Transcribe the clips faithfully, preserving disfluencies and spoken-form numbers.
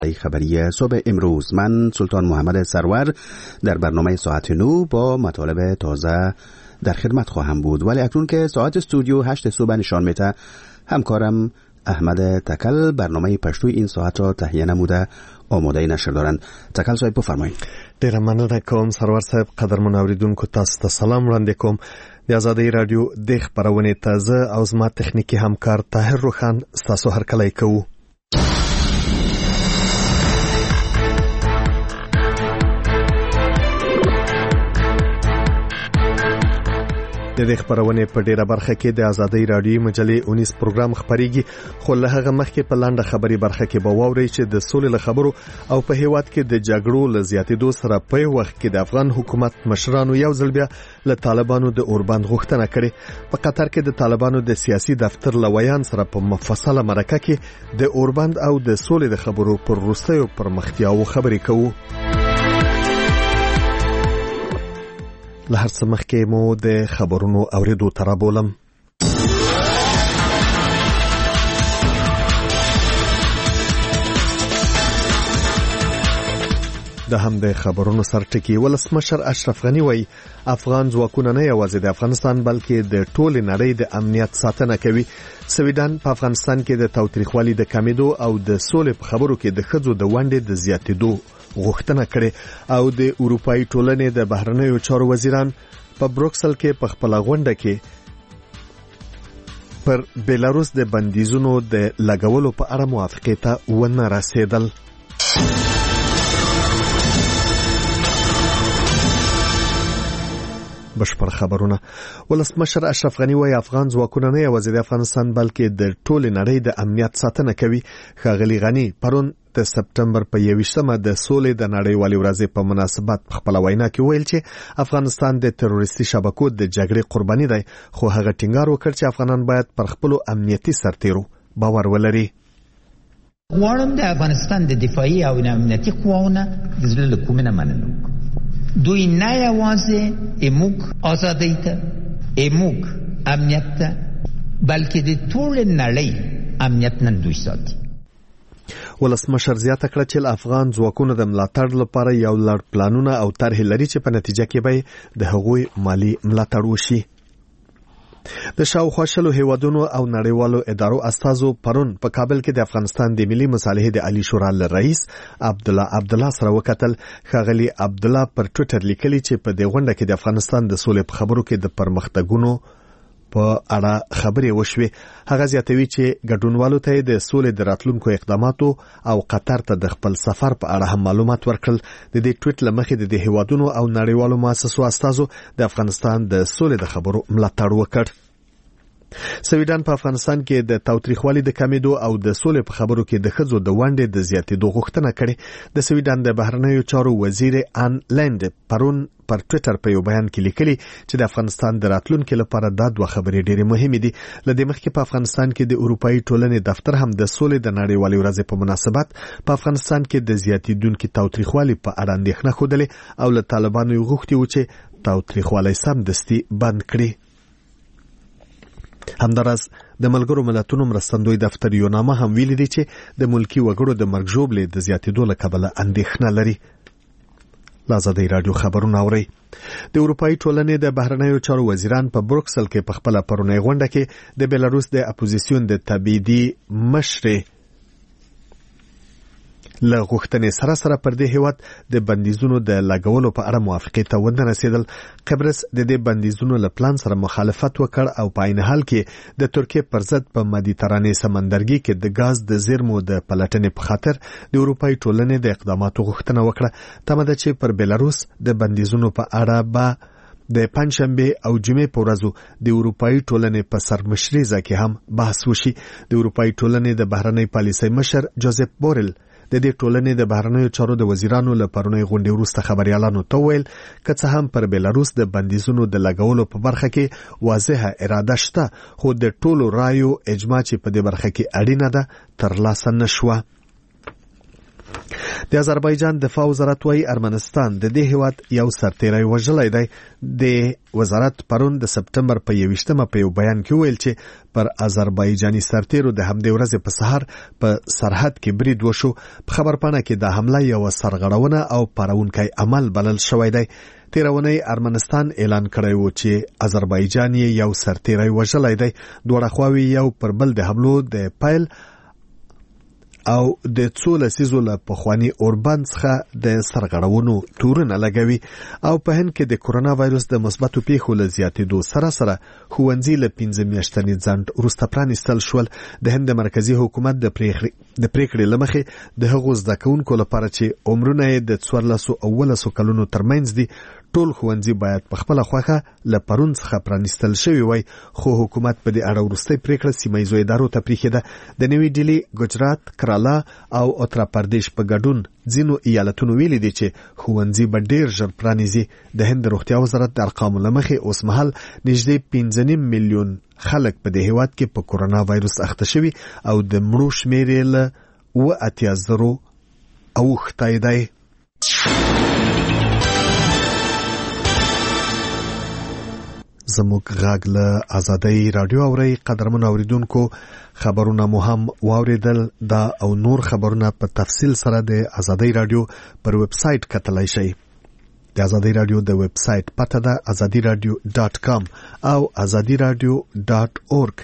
خبری صبح امروز من سلطان محمد سرور در برنامه ساعت نو با مطالب تازه در خدمت خواهم بود، ولی اکنون که ساعت استودیو هشت صبح نشان میده همکارم احمد تکل برنامه پشتوی این ساعت را تهیه نموده آماده نشر دارند. تکل صاحب بفرمایید. ډیره مننه کوم سرور صاحب. قدرمن اوریدونکو تاسو ته سلام وړاندې کوم. د آزادۍ رادیو د خبرونې تازه او زما تخنیکی همکار طاهر روخان ستاسو هرکلی کوو. د دې خبرونې په ډیره برخه کې د آزادۍ رادیو مجلې اونیس پروګرام خبريږي، خو له هغه مخکې په لاندې خبري برخه کې به واورئ چې د سولې له خبرو او په هیواد کې د جګړو له زیاتېدو سره په وخت کې د افغان حکومت مشرانو یو ځل بیا له طالبانو د اوربند غوښتنه کړې. په قطر کې د طالبانو د سیاسي دفتر لویان سره په مفصله مرکه کې د اوربند او د سولې د خبرو پر وروستیو پرمختیاو خبرې کوو. له هر څه مخکې مو د خبرونو اوریدو ته رابولم. د هم د خبرونو سرټکی ولسمشر اشرف غنی وایي افغان ځواکونه نه یوازې د افغانستان بلکې د ټولې نړۍ د امنیت ساتنه کوي. سویډن په افغانستان کې د تاوتریخوالي د کمیدو او د سولې په خبرو کې د ښځو د ونډې د زیاتېدو غوښتنه کړې او د اروپאי ټولنې د بهرنیو چارو وزیران په بروکسل کې په خپل غونډه کې پر بیلاروس د بندیزونو د لګولو په اړه موافقه ته ونه رسیدل. بشپړ خبرونه. ولسمشر اشرف غنی وایي افغان ځواکونه نه یوازې د افغانستان بلکې د ټولې نړۍ د امنیت ساتنه کوي. ښاغلي غنی پرون د سپټمبر په یویشتمه د سولې د نړیوالې ورځې په مناسبت په خپل وینا کې ویل چې افغانستان د تروریستي شبکو د جګړې قرباني دی، خو هغه ټینګار وکړ چې افغانان باید پر خپل امنیتي سرتیرو باور ولري. غواړم د افغانستان د دفاعي او امنیتي قواونه د زړه له کومې نه مننه وکړم. دوی نه یوازې اموږ ازادۍ ته اموږ امنیت ته بلکې د ټولې نړۍ امنیت نن دوی ساتي. ولسمشر زیاته کړه چې افغان ځواکونو د ملاتړ لپاره یو لړ پلانونه او طرحې لري چې په نتیجه کې به د هغوی مالی ملاتړ وشي. د شاوخوا شلو هیوادونو او نړیوالو ادارو استازو پرون په کابل کې د افغانستان د ملي مصالحې د عالی شورا رئیس عبد الله عبد الله سره وکتل. ښاغلي عبد الله پر ټوئیټر لیکلي چې په دې غونډه کې د افغانستان د سولې په خبرو کې د پرمختګونو په اړه خبرې وشوې. هغه زیاتوي چې ګډونوالو ته د سولې د راتلونکو اقداماتو او قطر ته د خپل سفر په اړه هم معلومات ورکړل. د دې ټویټ لمخې د هیوادونو او نړیوالو مؤسسو استازو د افغانستان د سولې د خبرو ملاتړ وکړ. سویډن په افغانستان کې د تاوتریخوالي د کمیدو او د سولې په خبرو کې د ښځو د ونډې د زیاتېدو غوښتنه کړې. د سویډن د بهرنیو چارو وزیر ان لند پرون پر ټوئیټر په یو بیان کې لیکلي چې د افغانستان د راتلونکو لپاره دا دوه خبرې ډېرې مهمې دي. له دې مخکې په افغانستان کې د اروپאי ټولنې دفتر هم د سولې د نړیوالې ورځې په مناسبت په افغانستان کې د زیاتېدونکو تاوتریخوالي په اړه اندېښنه ښودلې او له طالبانو یې غوښتي و چې تاوتریخوالی سمدستي بند کړي. همداراز د ملګرو ملتونو مرستندوی دفتر یو نامه هم ویلي دی چې د ملکی وګړو د مرګ ژوبلې د زیاتېدو له کبله اندېښنه لري. آزادۍ رادیو خبرونه اوري. د اروپאי ټولنې د بهرنیو چارو وزیران په بروکسل کې په خپل پرونی غونډه کې د بیلاروس د اپوزیسیون د تبعیدي مشر له غوښتنې سره سره پر دې هیواد د بندیزونو د لګولو په اړه موافقه ته ونه رسیدل. قبرس د دې بندیزونو له پلان سره مخالفت وکړ او په عین حال کې د ترکیه پر ضد په مدیترانې سمندرګي کې د غاز د زیرمو د پلټنې په خاطر د اروپאי ټولنې د اقداماتو غوښتنه وکړه. تمه ده چې پر بیلاروس د بندیزونو په اړه به د پنځشنبه او جمعې په ورځو د اروپאי ټولنې په سرمشريزه کې هم بحث وشي. د اروپאי ټولنې د بهرنۍ پالیسۍ مشر جوزف بورل د دې ټولنې د بهرنیو چارو د وزیرانو له پرونی غونډې وروسته خبريالانو ته ویل که څه هم پر بیلاروس د بندیزونو د لګولو په برخه کې واضحه اراده شته، خو د ټولو رایو اجماع چې په دې برخه کې اړینه ده ترلاسه نشوه. د آذربایجان دفاع وزارت وايي ارمنستان د دې هیواد یو سرتیری وژلی دی. د وزارت پرون د سپتمبر په یویشتمه په یو بیان کې ویل چې پر آذربایجاني سرتیرو د همدې ورځې په سهار په سرحد کې برید وشو. په خبرپاڼه کې د حمله یو سرغړونه او پارونکی عمل بلل شوی دی. تیرونی ارمنستان اعلان کړی و چې آذربایجان یو سرتیری وژلی دی. دواړه خواوې یو پر بل د حملو د پیل او د څو لسیزو له پخواني اوربند څخه د سرغړونو تورونه لګوي. او په هند کې د کورونا وایرس د مثبتو پیښو له زیاتېدو سره سره ښوونځي له پنځه میاشتني ځنډ وروسته پرانیستل شول. د هند د مرکزي حکومت د پریکړې له مخې د هغو زده کوونکو لپاره چې عمرونه یې د څوارلسو او اوولسو کلونو ترمنځ دي ټول ښوونځي باید په خپله خوښه له پرون څخه پرانیستل شوي وای. خو حکومت په دې اړه وروستۍ پریکړه سیمه ییزو ادارو ته پرېښې ده. د نوې ډیلي، ګجرات، کرالا او اتر پردیش په ګډون ځینو ایالتونو ویلي دي چې ښوونځي به ډېر ژر پرانیزي. د هند د روغتیا وزارت د ارقامو له مخې اوس مهال نږدې پنځه نیم میلیون خلک په دې هیواد کې په کورونا وایرس اخته شوي او د مړو شمېر یې له اوه اتیا زرو اوښتی دی. زموږ غږ له آزادۍ راډیو اورئ. قدرمن اوریدونکو، خبرونه مو هم واوریدل. دا او نور خبرونه په تفصیل سره د آزادۍ راډیو پر ویب سایټ کتلای شئ. د آزادۍ راډیو د ویب سایټ پته ده ازادي راډیو ډاټ کام او ازادي راډیو ډاټ اورګ.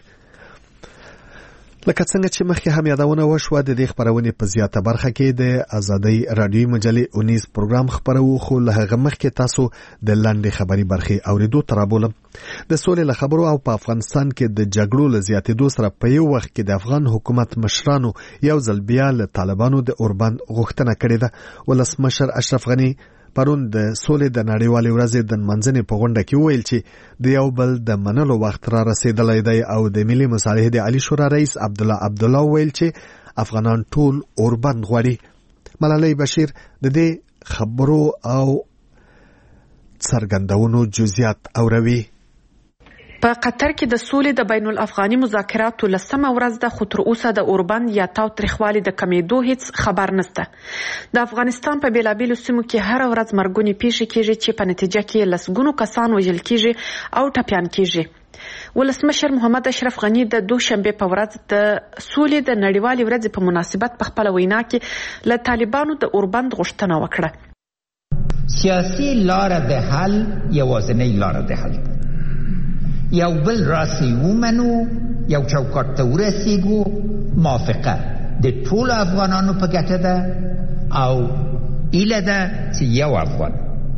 لکه څنګه چې مخکې هم یادونه وشوه، د دې خبرونې په زیاته برخه کې د آزادۍ راډیوي مجلې اونیز پروګرام خبرو، خو له هغه مخکې تاسو د لاندې خبري برخې اوریدو ته رابولم. د سولې له خبرو او په افغانستان کې د جګړو له زیاتېدو سره په یو وخت کې د افغان حکومت مشرانو یو ځل بیا له طالبانو د اوربند غوښتنه کړې ده. ولسمشر اشرف غني پرون د سولې د نړیوالې ورځې د نمانځنې په غونډه کې وویل چې د یو بل د منلو وخت را رسېدلی دی او د ملي مصالحې د عالی شورا رئیس عبدالله عبدالله وویل چې افغانان ټول اوربند غواړي. ملالۍ بشیر د دې خبرو او څرګندونو جزئیات اوروي. په قطر کې د سولې د بین الافغاني مذاکراتو لسمه ورځ ده، خو تر اوسه د اوربند یا تاوتریخوالي د کمیدو هیڅ خبر نشته. د افغانستان په بیلابیلو سیمو کې هر ورځ مرګونې پیښې کیږي چې په نتیجه کې لسګونو کسان وژل کیږي او ټپیان کیږي. ولسمشر محمد اشرف غني د دوشنبه په ورځ د سولې د نړیوالې ورځې په مناسبت په خپل وینا کې له طالبانو د اوربند غوښتنه وکړه. سیاسي لار د حل یوازینۍ لار د حل یو بل راسي ومنو، یو چوکاټ ته ورسیږو. موافقه د ټولو افغانانو په ګټه ده او ایله ده چې یو افغان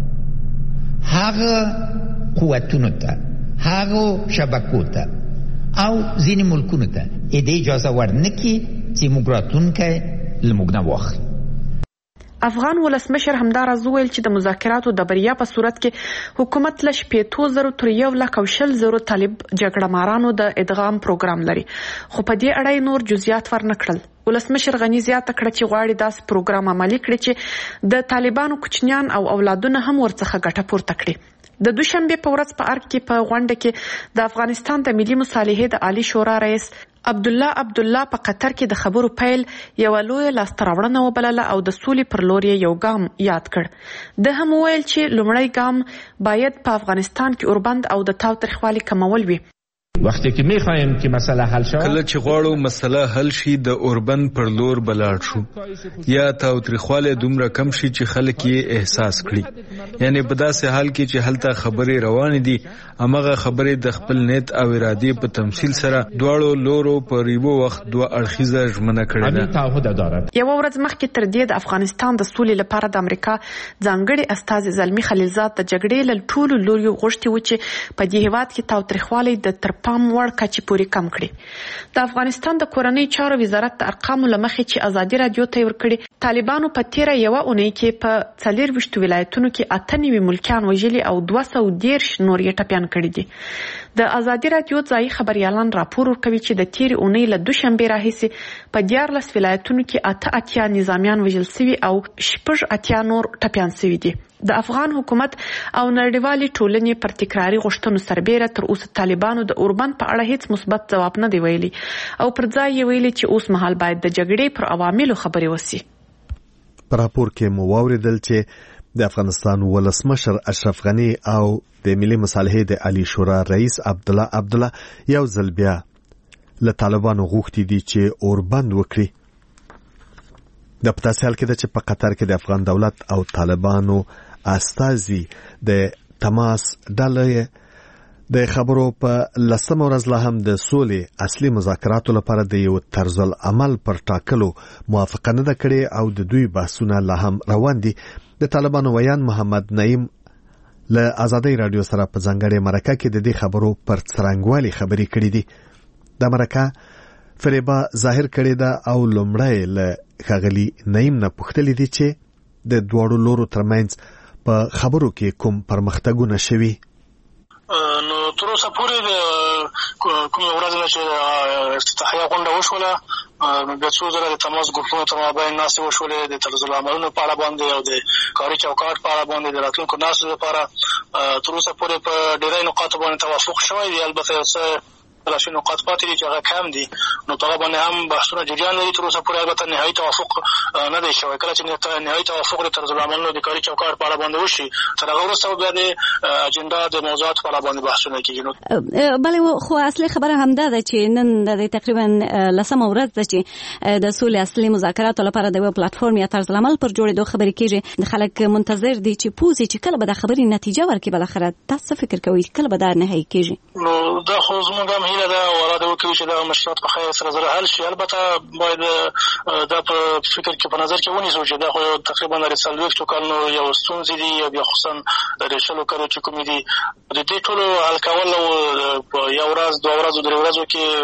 هغه قوتونو ته، هغه شبکو ته او ځینې ملکونو ته د اجازه ورنکړي چې موږ راتلونکی له موږ نه واخلي. افغان ولسمشر همداراز وویل چې د مذاکراتو د بریا په صورت کې حکومت له شپېتو زرو تر یو لک او شل زرو طالب جګړه مارانو د ادغام پروګرام لري، خو په دې اړه نور جزئیات ورنه کړل. ولسمشر غني زیاته کړه چې غواړي داسې پروګرام عملي کړي چې د طالبانو کوچنیان او اولادونه هم ورڅخه ګټه پورته کړي. د دوشنبه په ورځ په ارګ کې په غونډه کې د افغانستان د ملي مصالحې د عالی شورا رئیس عبدالله عبدالله په قطر کې د خبرو پیل یو لوی لاستراوړنه وبلله او د سولې پر لور یو ګام یاد کړ. د هم ویل چې لومړی ګام باید په افغانستان کې اوربند او د تاوتریخوالي کمول وي. وقتی که میخوایم که مسئله حل شود، کله چې غواړو مسئله حل شي د اوربند پر لور بلاړ شو یا تاوتریخوالی دومره کم شي چې خلک یې احساس کړي. یعنی په داسې حال کې چې هلته خبرې روانې دي، همغه خبرې د خپل نیت او ارادې په تمثیل سره دواړو لورو پر یو وخت دوه اړخیزه ژمنه کړې ده. یو ورځ مخکې تر دې د افغانستان د سولې لپاره د امریکا ځانګړي استازي زلمی خلیلزاد د جګړې له ټولو لوریو غوښتي و چې په دې هیواد کې تاوتریخوالی د تر پام وړ کچې پورې کم کړي. د افغانستان د کورنۍ چارو وزارت د ارقامو له مخې چې ازادي راډیو ته ورکړي، طالبانو په تیره یوه اونۍ کې په څلور ویشتو ولایتونو کې اته نوي ملکیان وژلي او دوه سوه دېرش نور یې ټپیان کړي دي. د ازادي راډیو ځایي خبریالان راپور ورکوي چې د تیرې اونۍ له دوشنبې راهیسې په دیارلس ولایتونو کې اته اتیا نظامیان وژل سوي او شپږ اتیا نور ټپیان سوي دي. د افغان حکومت او نړیوالې ټولنې پر تکراري غوښتنو سربیره تر اوسه طالبانو د اوربند په اړه هیڅ مثبت ځواب نه دی ویلي او پر ځای یې ویلي چې اوس مهال باید د جګړې پر عواملو خبرې وسي. پر راپور کې مو واوریدل چې د افغانستان ولسمشر اشرف غنی او د ملي مصالحې د عالی شورا رئیس عبد الله عبد الله یو ځل بیا له طالبانو غوښتي دي چې اوربند وکړي. د پتاسې حال کې ده چې په قطر کې د افغان دولت او طالبانو استازي د تماس ډلې د خبرو په لسمه ورځ لا هم د سولې اصلي مذاکراتو لپاره د یو طرز العمل پر ټاکلو موافقه نه ده کړې او د دوی بحثونه لا هم روان دي. د طالبانو ویان محمد نعیم له آزادۍ رادیو سره په ځانګړې مرکه کې د دې خبرو پر څرنګوالي خبرې کړې دي. د مرکه فریبا ظاهر کړې ده او لومړی له ښاغلي نعیم نه پوښتلې دي چې د دواړو لورو ترمنځ په خبرو کې کوم پرمختګونه شوي. نو تر اوسه پورې د کومه ورځ نه چې افتتاحیه غونډه وشوله نو بیا څو ځله د تماس ګروپونو تر مابین ناستې وشولې د طرز العملونو په اړه باندې او د کاري چوکاټ په اړه باندې د راتلونکو ناستو لپاره تر اوسه پورې په ډېری نقاطو باندې توافق شوی دی. البته یو څه راشي نقاط پاتې دي چې هغه کم دي نو په هغه باندې هم بحثونه جریان لري. تر اوسه پورې البته نهایي توافق نه دی شوی. کله چې نهایي توافق د طرز العملونو د کاري چوکاټ په اړه باندې وشي تر هغه وروسته بیا د اجنډا د موضوعاتو په اړه باندې بحثونه کیږي. نو بلې خو اصلي خبره همدا ده چې نن د تقریبا لسمه ورځ ده چې د سولې اصلي مذاکراتو لپاره د یو پلیټفارم یا طرز العمل پر جوړېدو خبرې کیږي. د خلک منتظر دي چې پوزي چې کله به د خبرې نتیجه ورکړي. بالاخره تاسو فکر کوئ کله به دا نهایي کیږي؟ نو دا خو زموږ هم هیله ده او اراده کوي چې دا مشکلات په خیر سره سره حل شي. البته باید دا په فکر کې په نظر کې ونیسو چې دا خو تقریبا د څلوېښتو کلونو یو ستونزې دي او بیا خصوصا د شلو کلو چې کومې دي د دې ټولو حل کول په یو ورځ دوه ورځو درې ورځو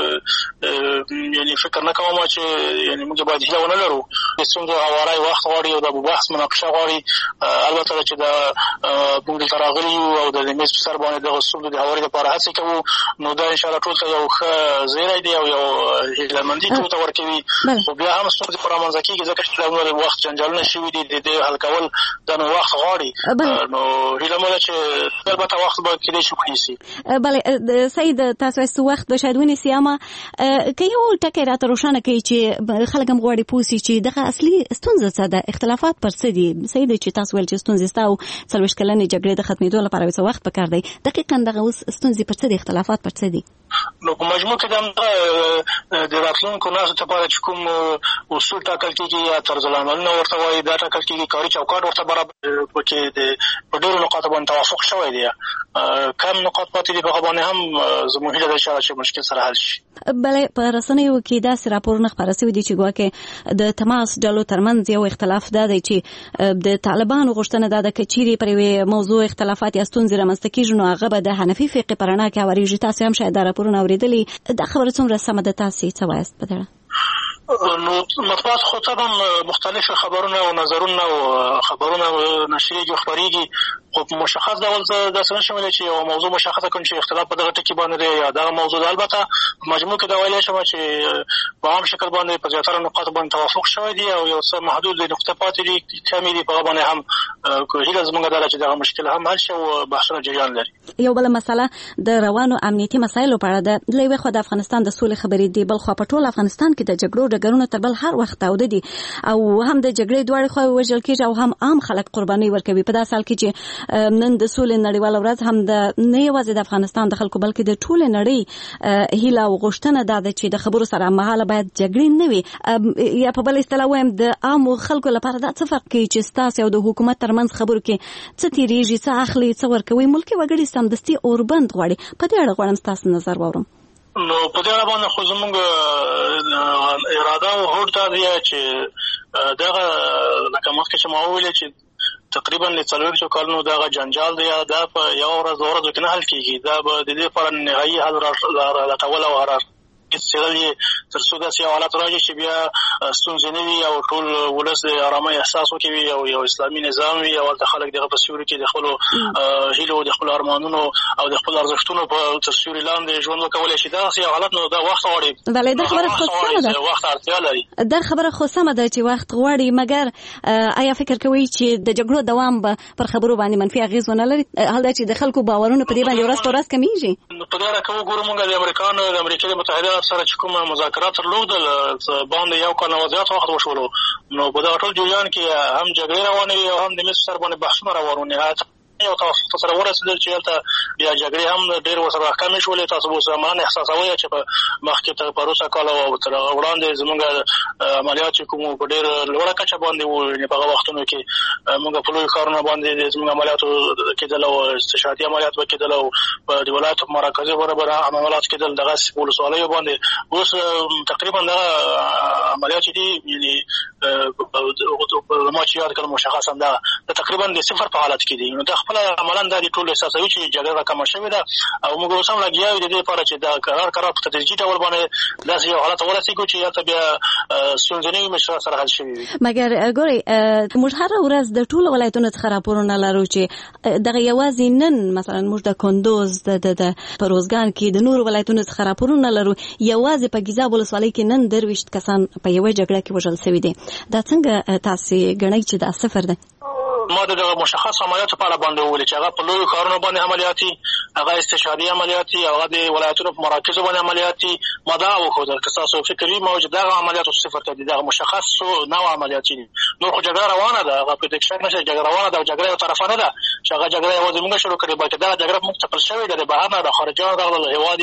کې یعنی فکر نه کوم چې یعنی موږ باید هیله ونه لرو. د ستونزو هواری وخت غواړي او د بحث مناقشه غواړي. البته چې دا موږ دلته راغلي یو او د میز په سر باندې دغه ستونزو د هواري لپاره هڅې کوو نو دا انشاءالله ټول ته یو ښه زیری دی او یو هیلهمندي ټول ته ورکوي. خو بیا هم ستونزې په رامنځته کېږي ځکه چې دا وخت جنجالونه شوي دي د دې حل کول دا نو وخت غواړي. نو هیله مو ده چې البته وخت به کېدای شي ونیسي. بله سید تاسو وایي وخت به شاید ونیسي اما که یو ټکی راته روښانه کوي چې خلک هم غواړي پوه شي چې دغه اصلي ستونزه څه ده اختلافات پر څه دي. سید چې تاسو ویل چې ستونزې ستا او څلوېښت کلنې جګړې د ختمېدو لپاره څه وخت پکار دی دقیقا دغه اوس ستونزې پر څه دي اختلافات پر څه دي؟ نو په مجموع کې د د راتلونکو ناستو لپاره چې کوم اصول ټاکل کېږي یا طرز العملونه ورته وایي دا ټاکل کېږي کاري چوکاټ ورته برابر پکې د په ډېرو نقاطو باندې توافق شوی دی. کم نقاط پاتې دي په هغه باندې هم زموږ هیله ده چې مشکل سره حل شي. بله په رسنیو کې داسې راپورونه خپاره شوي دي چې ګواکې د تماس ډلو ترمنځ یو اختلاف دا دی چې د طالبانو غوښتنه دا ده که چیرې پر یوې موضوع اختلافات یا ستونزې رامنځته کېږي نو هغه به د حنفي فقې په رڼا کې هوارېږي. تاسې هم شاید دا راپورونه اورېدلي. دا خبره څومره سمه ده؟ تاسې څه وایاست په دې؟ نو مطبوعات خو طبعا مختلف خبرونه او نظرونه او خبرونه نشریږي او خپرېږي خو مشخص ډول داسې نشم ویلی چې یو موضوع مشخصه کړم چې اختلاف په دغه ټکي باندې دی یا دغه موضوع ده. البته په مجموع کې دا ویلی شم چې په عام شکل باندې په زیاتره نقاطو باندې توافق شوی دی او یو څه محدود نقطې پاتې دي کمې دي. په هغه باندې هم هیله زموږ دا ده چې دغه مشکل هم حل شي او بحثونه جریان لري. یو بله مسله د روانو امنیتي مسایلو په اړه ده. له یوې خوا د افغانستان د سولې خبرې دي بل خوا په ټول افغانستان کې د جګړو ډګرونه تر بل هر وخت تاوده دي او هم د جګړې دواړې خواوې وژل کېږي او هم عام خلک قرباني ورکوي. په داسې حال کې چې نن د سولې نړیواله ورځ هم د نه یوازې د افغانستان د خلکو بلکې د ټولې نړۍ هیله او غوښتنه دا ده چې د خبرو سره هممهاله باید جګړې نه وي. یا په بل اصطلاح وایم د عامو خلکو لپاره دا څه فرق کوي چې ستاسې او د حکومت ترمنځ خبرو کې څه تېرېږي څه اخلي څه ورکوي. ملکي وګړي سمدستي اوربند غواړي. په دې اړه غواړم ستاسو نظر واورم. نو په دې اړه باندې خو زموږ اراده او هوډ دا دی چې دغه لکه مخکې چې ما وویلې چې تقریبا له څلوېښتو کلونو دغه جنجال دی دا په یو ورځ دوه ورځو کې نه حل کېږي. دا به د دې لپاره نهایي حل لټول او هر څېړل تر څو داسې یو حالت راشي چې بیا ستونزې نه وي او ټول ولس د ارامۍ احساس وکوي او یو اسلامي نظام وي او هلته خلک دغه په سیوري کې د خپلو هیلو د خپلو ارمانونو او د خپلو ارزښتونو په تر سیوري لاندې ژوند وکولی شي. داسې یو حالت نو دا وخت غواړي. بله دا خبره خو سمه ده. وخت اړتیا لري. دا خبره خو سمه ده چې وخت غواړي مګر آیا فکر کوئ چې د جګړو دوام به پر خبرو باندې منفي اغېز ونه لري؟ حال دا چې د خلکو باورونه په دې باندې ورځ په ورځ کمیږي. په دې اړه که وګورو موږ د امریکا د امریکا د متحده امارات سره چې کوم مذاکرات درلودل باندې یو کال نه زیات وخت وشولو نو په دغه ټول جریان کې هم جګړې روانې او هم د مصر سره باندې بحثونه روان نهایت یو توافق سره ورسېدل چې هلته بیا جګړې هم ډېر ورسره کمې شولې. تاسو به اوس زمان احساسوئ چې په مخکې تر پروسه کال او تر هغه وړاندې زموږ عملیات چې کوم په ډېر لوړه کچه باندې وو، یعنې په هغه وختونو کې موږ په لویو ښارونو باندې زموږ عملیاتو کېدل او استشهادي عملیات به کېدل او په د ولایتو په مرکزي برابر عملیات کېدل دغسې په ولسوالیو باندې. اوس تقریبا دغه عملیات چې دي یعنې ما چې یاد کړم مشخص هم دغه تقریبا د صفر په حالت کې دي. نو دا خپله عملا دا دي ټول احساسوي چې جګړه راکمه شوې ده او موږ اوس هم لګیا یو د دې لپاره چې دا قرار قرار په تدریجي ډول باندې داسې یو حالت ورسېږو چې هلته بیا ستونزې نه وي مشکلات سره حل شوي وي. مګر ګورئ موږ هره ورځ د ټولو ولایتونو څخه راپورونه لرو چې دغه یوازې نن مثلا موږ د کندوز د په روزګان کې د نورو ولایتونو څخه راپورونه لرو، یوازې په ګیزاب ولسوالۍ کې نن درویشت کسان په یوه جګړه کې وژل شوي دي. دا څنګه تاسې ګڼئ چې دا صفر دی؟ ما د دغه مشخص عملیاتو په اړه باندې وویل چې هغه په لویو ښارونو باندې عملیات دي، هغه استشهادي عملیات دي، هغه د ولایتونو په مراکزو باندې عملیات دي. ما دا وښودل که تاسو فکر وي ما چې دغه عملیاتو صفر ته دي، دغه مشخص نوع عملیات دي. نور خو جګړه روانه ده، هغه په دې شک نشته جګړه روانه ده او جګړه یو طرفه نه ده چې هغه جګړه یوازې موږ شروع کړې، بلکې دغه جګړه موږ ته پیل شوې ده، د بهر نه د خارجیانو راغلل، هېواد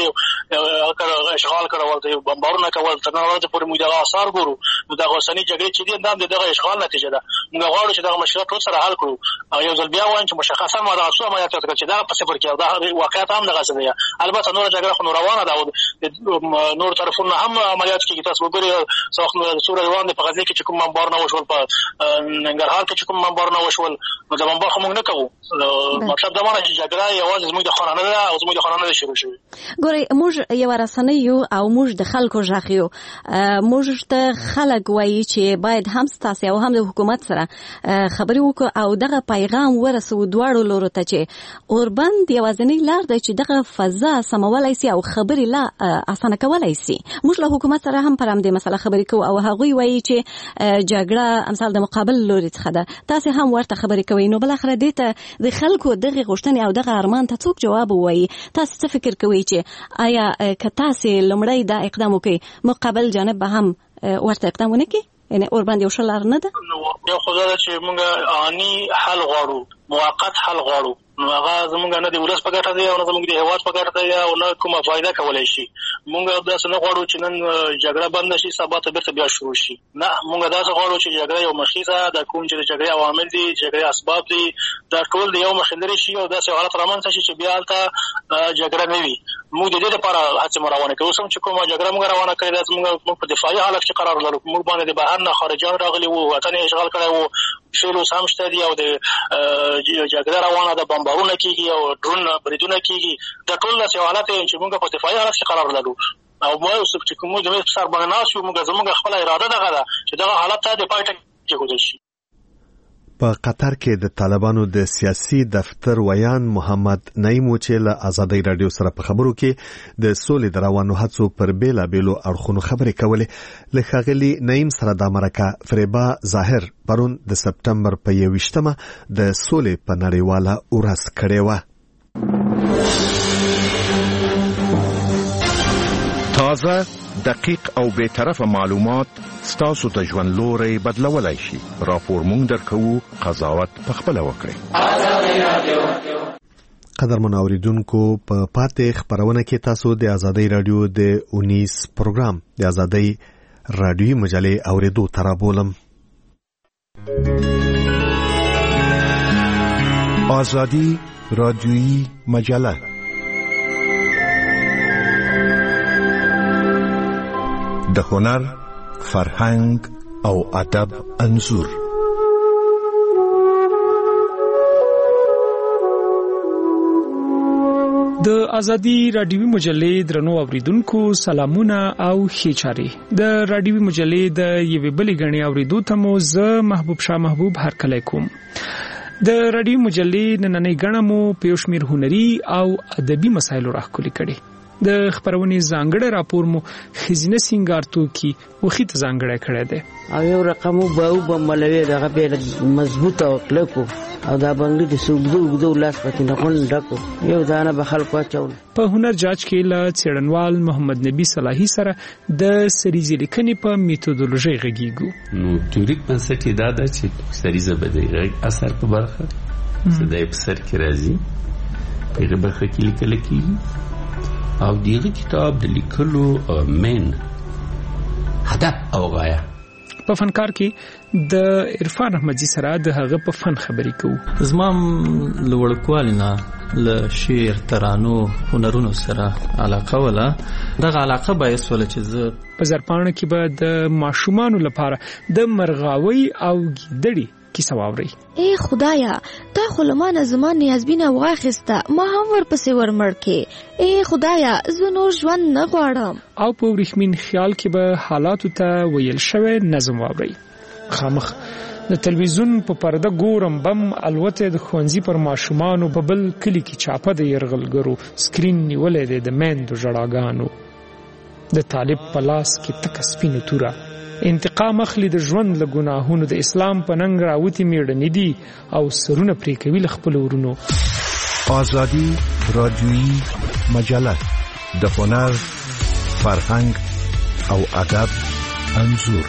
یې اشغال کړول، بمبارونه کول، تر نن ورځې پورې موږ دغه آثار ګورو. نو دغه اوسنۍ جګړې چې دي دا د دغه اشغال نتیجه ده. موږ غواړو چې دغه مشکلات ټول سره حل کړو. یو ځل بیا وایم چې مشخصا ما دغه څو عملیات وکړل چې دغه په صفر کې دا واقعیت هم دغسې دی. البته نوره جګړه خو نو روانه ده او نور طرفونه هم عملیات کېږي. تاسو وګورئ څه وخت څو ورځې وړاندې په غزني کې چې کوم بمبارونه وشول، په ننګرهار کې چې کوم بمبارونه وشول، نو د بمبار خو موږ نه کوو. مطلب دا معنی چې جګړه یوازې زموږ د خوا نه ده او زموږ د خوا نه ده شروع شوې. ګورئ موږ یوه رسنۍ یو او موږ د خلکو غږ یو. موږ ته خلک وایي چې باید هم ستاسې او هم د حکومت سره خبرې وکړو او دغه پیغام ورسو دواړو لورو ته چې اوربند یوازینی لار دی چې دغه فضا سمولای سي او خبرې لا اسانه کولای سي. موږ له حکومت سره هم پر همدې مسله خبرې کوو او هغوی وایي چې جګړه امثال د مقابل لوري څخه ده. تاسې هم ورته خبرې کوئ. نو بالاخره دې ته د خلکو دغه غوښتنې او دغه ارمان ته څوک جواب ووایي؟ تاسې څه فکر کوئ چې آیا که تاسې لومړی دا اقدام وکړئ مقابل جانب به هم ورته اقدام ونه کړي؟ یعنې اوربند یو ښه لار نه ده؟ یو خو دا ده چې موږ آني حل غواړو، موقت حل غواړو. نو هغه زمونږ نه د ولس په ګټه دی او نه زمونږ د هېواد په ګټه دی او نه کومه فایده کولی شي. موږ داسې نه غواړو چې نن جګړه بنده شي سبا ته بېرته بیا شروع شي. نه، موږ داسې غواړو چې جګړه یو مخیزه د کوم چې د جګړې عوامل دي، جګړې اسباب دي، دا ټول د یو مخې لرې شي او داسې حالت رامنځته شي چې بیا هلته جګړه نه وي. موږ د دې لپاره هڅې مو روانې کوو. اوس هم چې کومه جګړه موږ روانه کړې ده موږ په دفاعي حالت کې قرار لرو. موږ باندې د بهر نه خارجیان راغلي وو، وطن یې اشغال کړی وو، شعر اوس هم شته دي او د جګړه روانه ده، بمبارونه کېږي او ډرون بریدونه کېږي. دا ټول داسې حالت دی چې موږ په دفاعي حالت کې قرار لرو او موږ چې کوم د مېز په سر باندې ناست یو، موږ زموږ خپله اراده دغه ده چې دغه حالت ته د پای ټکی کېښودل شي. په قطر کې د طالبانو د سیاسي دفتر ویان محمد نعیم چې له آزادۍ رادیو سره په خبرو کې د سولې د روانو هڅو پر بیلابیلو اړخونو خبرې کولې. له ښاغلي نعیم سره دا مرکه فریبا ظاهر پرون د سپټمبر په یوویشتمه د سولې په نړیواله ورځ کړې وه. تازه، دقیق او بی‌طرفه معلومات ستاسو د ژوند لوري بدلولای شي. راپور مونږ درکوو، قضاوت په خپل وکړئ. قدرمن اوریدونکو، په پاتې خبرونه کې تاسو د آزادۍ رادیو د اونیس پروګرام د آزادۍ رادیوي مجلې اوریدو ترابولم. آزادی رادیویی مجله د هنر، فرهنګ او ادب انځور. د آزادی رادیوي مجلې درنو اوریدونکو سلامونه او ښې چارې. د رادیوي مجلې د یوې بلې غړي اوریدو ته مو زه محبوب شاه محبوب هرکلی کوم. د رادیوي مجلې نننۍ غړي مو په شمیر هنري او ادبي مسایلو راخلي کړي. د خبرونې ځانګړی راپور مو خزینه سینګار توکي وخت ځانګړی کړی دی او یو رقمو باو بملوي دغه به مضبوط او کلکو او دا بنگلي د سوګدو وګدو لاس پکې نه غون ډکو یو دانه به خلکو اچول. په هنر جاج کې له څېړنوال محمد نبی صلاحي سره د سریزې لیکنې په میتودولوژي غږیږو. نو تیوریک بنسټ دا ده چې سریزه به د غږ اثر په برخه صدای په سر کې راځي په هغه برخه کې لیکل کېږي او دغه کتاب د لیکلو مین هدف او غایه په فنکار کې د عرفان احمدزي سره د هغه په فن خبرې کوو. زمام لوړکوالینا له شعر ترانو هنرونو سره علاقه ولا دغه علاقه باعث ول چې زه په زرپانه کې به د ماشومان لپاره د مرغاوي او ګیدړي کیسه واوري. ای خدایا تا خلمان زمان نیازبینه واخسته ما هم ورپسې ورمړ کې. ای خدایا زه نور ژوند نه غواړم. او په ورخمین خیال کې به حالاتو ته ویل شوی نظم واوري. خامخ د تلویزیون په پرده ګورم بم الوته د خوانزي پر ماشومان په بل کلی کې چاپه د يرغلګرو سکرین نیولې د میندو جړاګانو د طالب پلاس کې تک سپینه تورا انتقام اخلي د ژوند له ګناهونو د اسلام په ننګ راوتی میړنې دي او سرونه پرې کوي له خپل ورونو. آزادی رادیویی مجله د هنر فرهنګ او ادب انځور.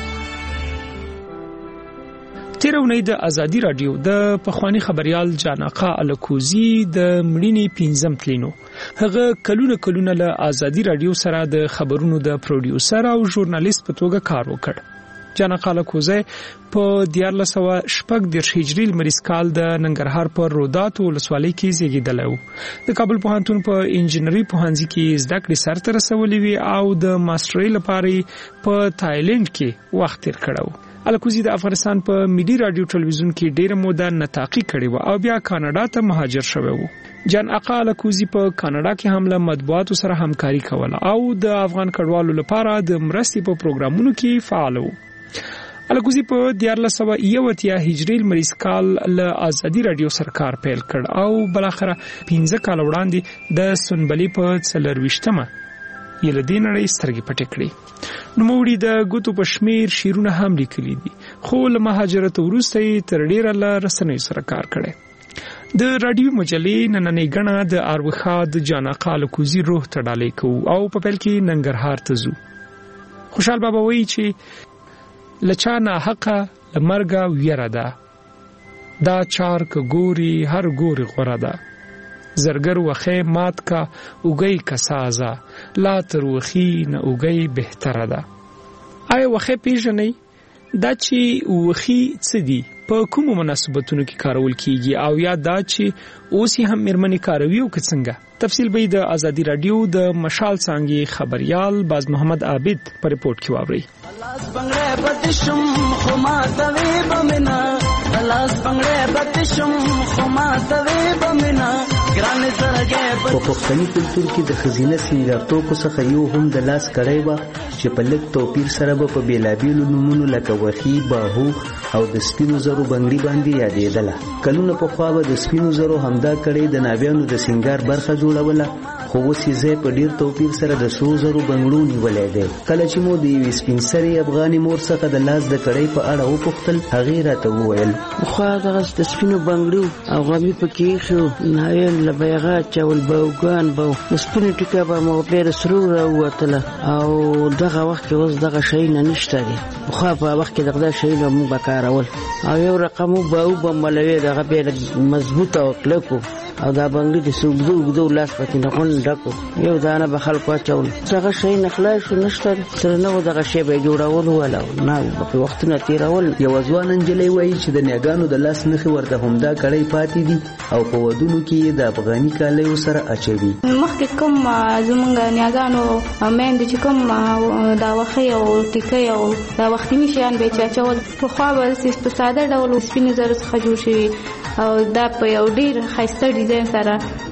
تیرونی د ازادي رادیو د پخوانی خبريال جان آقا الکوزی د مړینې پنځم تلینو هغه کلونه کلونه له ازادي رادیو سره د خبرونو د پروډوسر او ژورنالیست په توګه کار وکړ. جان آقا الکوزی په دیارلس سوه شپږ دېرش هجري لمریز کال د ننګرهار په رودات ولسوالۍ کې زیږیدلی و. د کابل پوهنتون په انجنیري پوهنځي کې زده کړې سرته رسولې وې او د ماسټرۍ لپاره په تایلند کې وخت تیر کړی و. الکوزی د افغانستان په ملي رادیو ټلویزیون کې ډیره موده نطاقي کړې و او بیا کاناډا ته مهاجر شوی و. جان آقا الکوزی په کاناډا کې هم له مطبوعاتو سره همکاري کوله او د افغان کډوالو لپاره د مرستې په پروګرامونو کې فعال و. الکوزی په دیارلس سوه یو اتیا هجري لمریز کال له ازادي رادیو سره کار پیل کړ او بلاخره پنځه کال وړاندې د سنبلې په څلرویشتمه یې له دې نړۍ سترګې پټې کړې. نوموړي د ګوتو په شمیر شعرونه هم لیکلي دي خو له مهاجرت وروسته یې تر ډیره له رسنیو سره کار کړی. د رادیو مجلې نننۍ ګڼه د اروخا د جان آقا الکوزي روح ته ډالۍ کوو او په پیل کې ننګرهار ته ځو. خوشحال بابا وایي چې له چا ناحقه له مرګه ویره ده دا چار که ګوري هر ګوري غوره ده زرګر وخې مات کا اوګي کسازا لا تر وخی نه اوګي بهتره ده. آیا وخې پیژنې دا چې وخی څه دي په کومو مناسبتونو کې کارول کیږي او یا دا چې اوس هم مرمنې کاروي او څنګه؟ تفصیل به د ازادي رادیو د مشال څانګې خبريال باز محمد عابد په رپورت کې واوري. لاس بنگړې پتشم خما توي بمنا لاس بنگړې پتشم خما توي بمنا ګران سرګې په پښتني کلتور کې د خزینه سنگارتوب څخه یو هم د لاس کړای و چې په لږ توپیر سره په بیلابیلو نمونو لکه وخی باهو او د سپینو زرو بنگړي باندې یادېدله. کلونه په خوا به د سپینو زرو همدا کړي د ناویانو د سنگار برخه جوړوله خو اوس یې په ډیر توپیر سره د سرو زرو بنگړو نیولې ده. کله چې مو د یوې سپین سرې افغاني مور څخه د لاس د کړۍ په اړه وپوښتل هغې راته وویل خو دغه د سپینو بنگړو او غمي پکې ایښو ناویل له بیغه اچول باوګان به د سپینو ټیکه به مو ډېره سرو راووتله او دغه وخت کې اوس دغه شیونه نشته دي. پخوا په وخت کې دغه شیونه موږ به کارول او یو رقم باو به ملوي دغه بیا مضبوطه او کلکو او دا بنگړي د سوګدو وګدو لاس پکې نه غون ډکو یو دانه به خلکو اچول دغه شی نه خلاص نشته سره نو دغه شی به جوړول ولا نه په وختونه تیرول. یو ځوان انجلۍ وایي چې د نیاګانو د لاس نخې ورته همدا کړۍ پاتې دي او په ودونو کې د افغاني کالیو سره اچوي. مخکې کوم زمونږ نیاګانو مېندې چې کوم دا وخی او ټیکۍ او دا وختي میشیان به چې اچول پخوا به په ساده ډول سپینې زرو څخه جوړ شوي او دا په یو ډېر ښایسته ډیزاین سره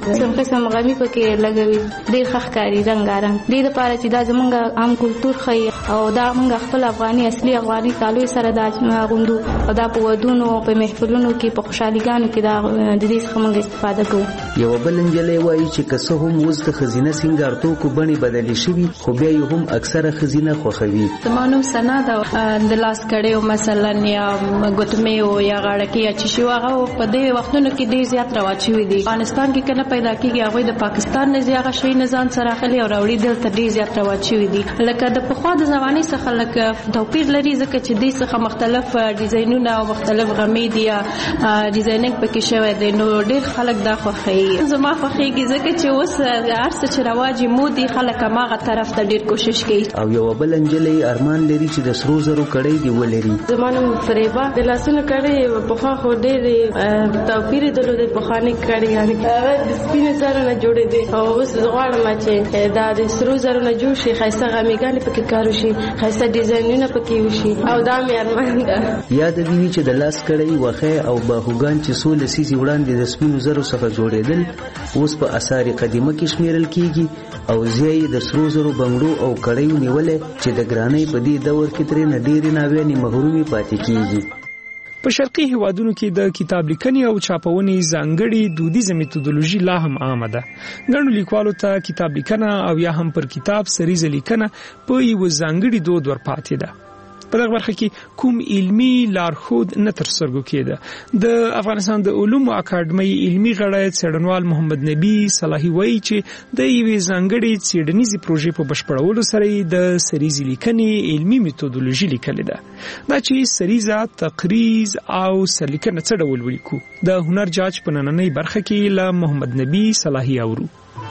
قسم قسم غمی پکې لګوي ډېر ښه ښکاري رنګارنګ دې لپاره چې دا زمونږ عام کلتور ښیي او دا موږ خپل افغاني اصلي افغاني کالو سره دا غوندو او دا په ودونو په محفلونو کې په خوشحاليګانو کې دا د دې څخه موږ استفاده کوو. یو بل نجلې وایي چې که څه هم اوس د ښځینه سینګار توکو بڼې بدلې شوي خو بیا یې هم اکثره ښځینه خوښوي. زما نوم سنا ده. د لاس کړیو مثلا یا ګوتمې یا غاړکۍ یا چې شو هغه په دې وختونو کې ډېر زیات رواج شوي دي. افغانستان کې کله پیدا کېږي هغوی د پاکستان نه زیاغه شي نه ځان سره اخلي او راوړي دلته ډېر زیات رواج شوي دي. لکه د پخوا د زمانې څخه لکه توپیر لري ځکه چې دې څخه مختلف ډیزاینونه او مختلف غمې دي یا ډیزاینینګ پکې شوی دی نو ډېر خلک دا خوښوي. زما خوښېږي ځکه چې اوس هر څه چې رواج یې مودي خلک هماغه طرف ته ډېر کوشش کوي. او یوه بله نجلۍ ارمان لري چې د سرو زرو کړۍ دې ولري. زما نوم فریبا. د لاسونو کړۍ پخوا خو ډېرې توپیر یې درلودی پخوانۍ کړۍ هغه د سپینو زرو نه جوړې دي او اوس زه غواړم چې دا د سرو زرو نه جوړ شي ښایسته غمیګانې پکې کار وشي ښایسته ډیزاینونه پکې وشي او دا مې ارمان ده. یاد دې وي چې د لاس کړۍ وښۍ او باهوګان چې څو لسیزې وړاندې د سپینو زرو څخه جوړېدل اوس په اثار قدیمه کې شمیرل کېږي او ځای یې د سرو زرو بنګړو او کړیو نیولې چې د ګرانۍ په دې دور کې ترې نه ډېرې ناویانې محرومې پاتې کېږي. په شرقي هیوادونو کې د کتاب لیکنې او چاپونې ځانګړي دودیزه میتودولوژي لا هم عامه ده. ګڼو لیکوالو ته کتاب لیکنه او یا هم پر کتاب سریزه لیکنه په یو ځانګړي دود ورپاتې ده. په دغه برخه کې کوم علمي لارښود نه تر سترګو کېده. د افغانستان د علومو اکاډمۍ علمي غړی څېړنوال محمد نبی صلاحي وایي چې د یوې ځانګړې څېړنیزې پروژې په بشپړولو سره د سریزې لیکنې علمي میتودولوژي لیکلې ده. دا چې سریزه تقریز او سرلیکنه څه ډول ولیکو د هنر جاج په نننۍ برخه کې له محمد نبی صلاحي اورو.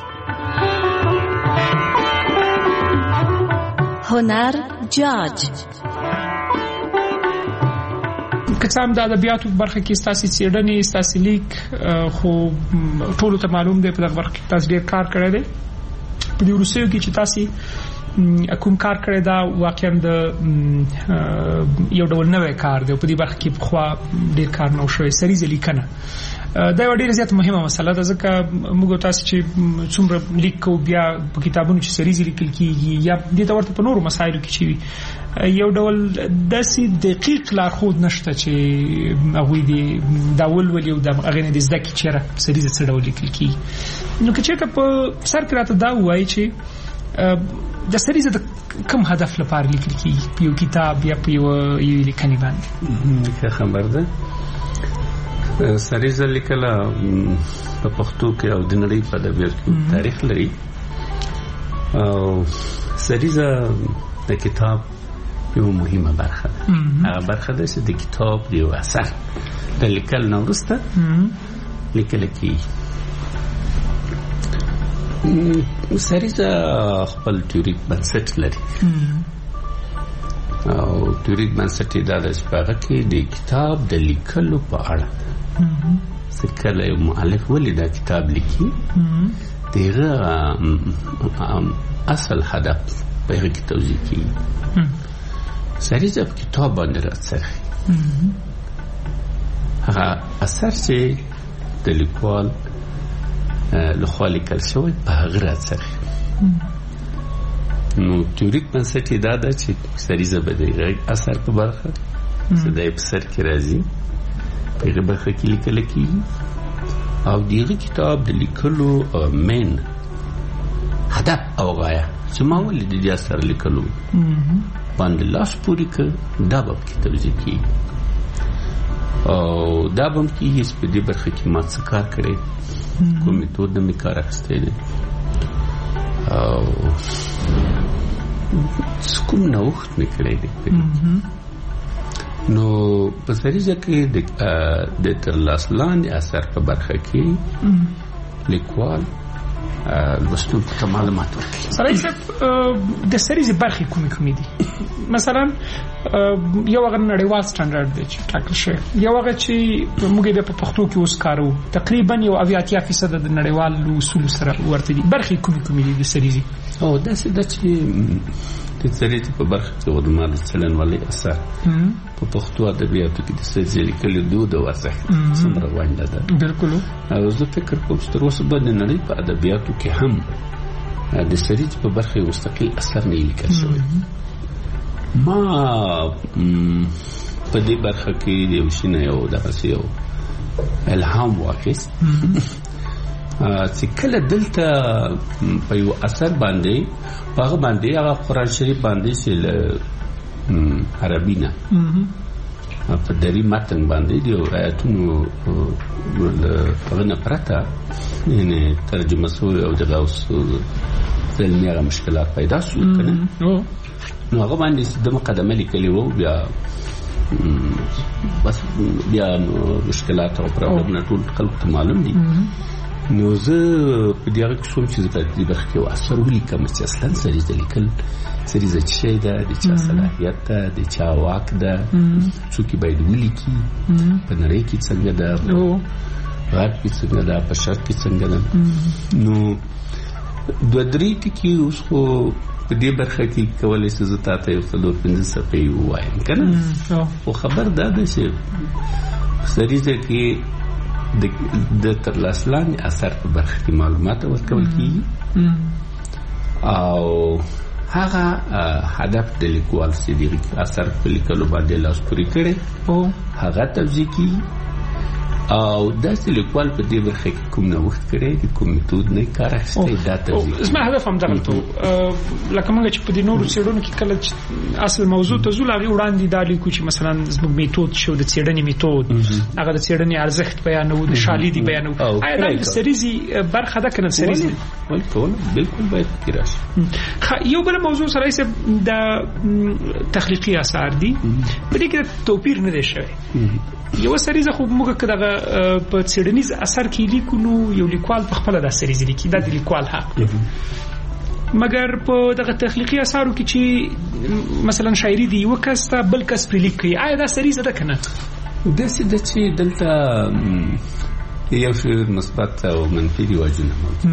هنر جاج که څه هم د ادبیاتو برخه کې ستاسو څېړنې ستاسو لیک خو ټولو ته معلوم دی په دغه برخه کې تاسو ډېر کار کړی دی. په دې وروستیو کې چې تاسو کوم کار کړی دا واقعا د یو ډول نوی کار دی په دې برخه کې خو ډېر کار نو شوی سریزه لیکنه دا یو ډېر زیات مهمه مسله ده ځکه موږ تاسو چې څومره لیک کوو بیا په کتابونو چې سریزه لیکل کېږي یا دې ته ورته په نورو مسایلو کې چې یو ډول داسې دقیق لارښود نشته چې هغوی دې دا ولولي او د هغې نه دې زده کړي چېرې سریزه څه ډول لیکل کېږي. نو که چېرته په سر کې راته دا ووایي چې د سریزه د کوم هدف لپاره لیکل کېږي په یو کتاب یا په یوه لیکنې باندې. ښه خبر ده. سریزه لیکله په پښتو کې او د نړۍ په ادبیاتو کې تاریخ لري او سریزه د کتاب یو مهمه برخه ده. هغه برخه ده چې د کتاب د یو اثر د لیکل نه وروسته لیکل کېږي. سریزه خپل تیوریک بنسټ لري او تیوریک بنسټ یې دا ده چې په هغه کې د کتاب د لیکلو په اړه چې کله یو مؤلف ولې دا کتاب لیکي د هغه اصل هدف په هغه کې توضیح کېږي. سریزه په کتاب باندې راڅرخي هغه اثر چې د لیکوال لخوا لیکل شوی په هغه راڅرخي. نو تیوریک بنسټ یې دا ده چې سریزه به د هغه اثر په برخه چې دی په سر کې راځي په هغه برخه کې لیکل کېږي او د هغه کتاب د لیکلو مین هدف او غایه چې ما ولې د دې اثر لیکلو باندې لاس پورې کړ دا به پکې توضیح کېږي او دا به هم کېږي چې په دې برخه کې ما څه کار کړی کوم میتود نه مې کار اخیستی دی او کوم نوښت مې کړی دی. نو په سریزه کې د ترلاسه لاندې اثر په برخه کې لیکوال لوستونکو ته معلومات ورکوي. سړی صاحب د سریزې برخې کومې کومې دي؟ مثلا یو هغه نړیوال سټنډرډ دی چې ټاکل شوی، یو هغه چې موږ یې په پښتو کې اوس کاروو تقریبا یو اویا اتیا فیصده د نړیوالو اصولو سره ورته دي. برخې کومې کومې دي د سریزې؟ او داسې ده چې د سریزې په برخه کې ودما د څلنوالي اثر په پښتو ادبیاتو کې د سریزې لیکلو دود او ارزښت څومره ونډه ده. بالکل. او زه فکر کوم چې تر اوسه به د نړۍ په ادبیاتو کې هم د سریزې په برخه یو مستقل اثر نه لیکل شوی. ما په دې برخه کې د یو شي نه یو دغسې یو الهام واخیست چې کله دلته په یو اثر باندې په هغه باندې هغه قرآن شریف باندې چې له عربي نه په دري متن باندې د آیاتونو هغه نه پرته یعنې ترجمه شوی او دغه اوس علمي هغه مشکلات پیدا شو که نه نو هغه باندې د مقدمه لیکلې وو بیا بس بیا مشکلات او پرابلمونه ټول خلکو ته معلوم دي. نو زه په دې هغه کې شوم چې زه په دې برخه کې یو اثر ولیکم چې اصلا سریزه لیکل سریزه څه شی ده د چا صلاحیت ده د چا واک ده څوک باید ولیکي په نړۍ کې څنګه ده غرب کې څنګه ده په شرق کې څنګه ده. نو دوه درې ټکي اوس خو په دې برخه کې کولای شي زه تاته یو څلور پنځه صفحې ووایم که نه خو خبر دا ده چې سریزه کې د ترلاسه لاندې اثر په برخه کې معلومات ورکول کېږي او هغه هدف د لیکوال چې د اثر په لیکلو باندې لاس پورې کړی هغه توضیح کېږي او داسې لیکوال په دې برخه کې کوم نوښت کړی د کوم میتود نه کار اخیستی دا توضیح زما هدف همدغلته لکه موږ چې په دې نورو څېړنو کې کله چې اصل موضوع ته ځو هغې وړاندې دا لیکو چې مثلا زموږ میتود شو د څېړنې میتود هغه د څېړنې ارزښت بیانوو د شالیدي بیانوو آیا دا د سریزې برخه ده که نه د سریزې بالکل باید پکې راشي. یو بله موضوع سړی صاحب د تخلیقي اثار دي په دې کې توپیر نه دی شوی. یو سریزه خو موږ که دغه په څېړنیز اثر کې لیکو نو یو لیکوال په خپله دا سریزې لیکي دا د لیکوال حق دی مګر په دغه تخلیقي اثارو کې چې مثلا شاعري دی یو کس ته بل کس پرې لیک کوي آیا دا سریزه ده که نه؟ داسې ده چې دلته یو شمېر مثبت او منفي رواجونه موجود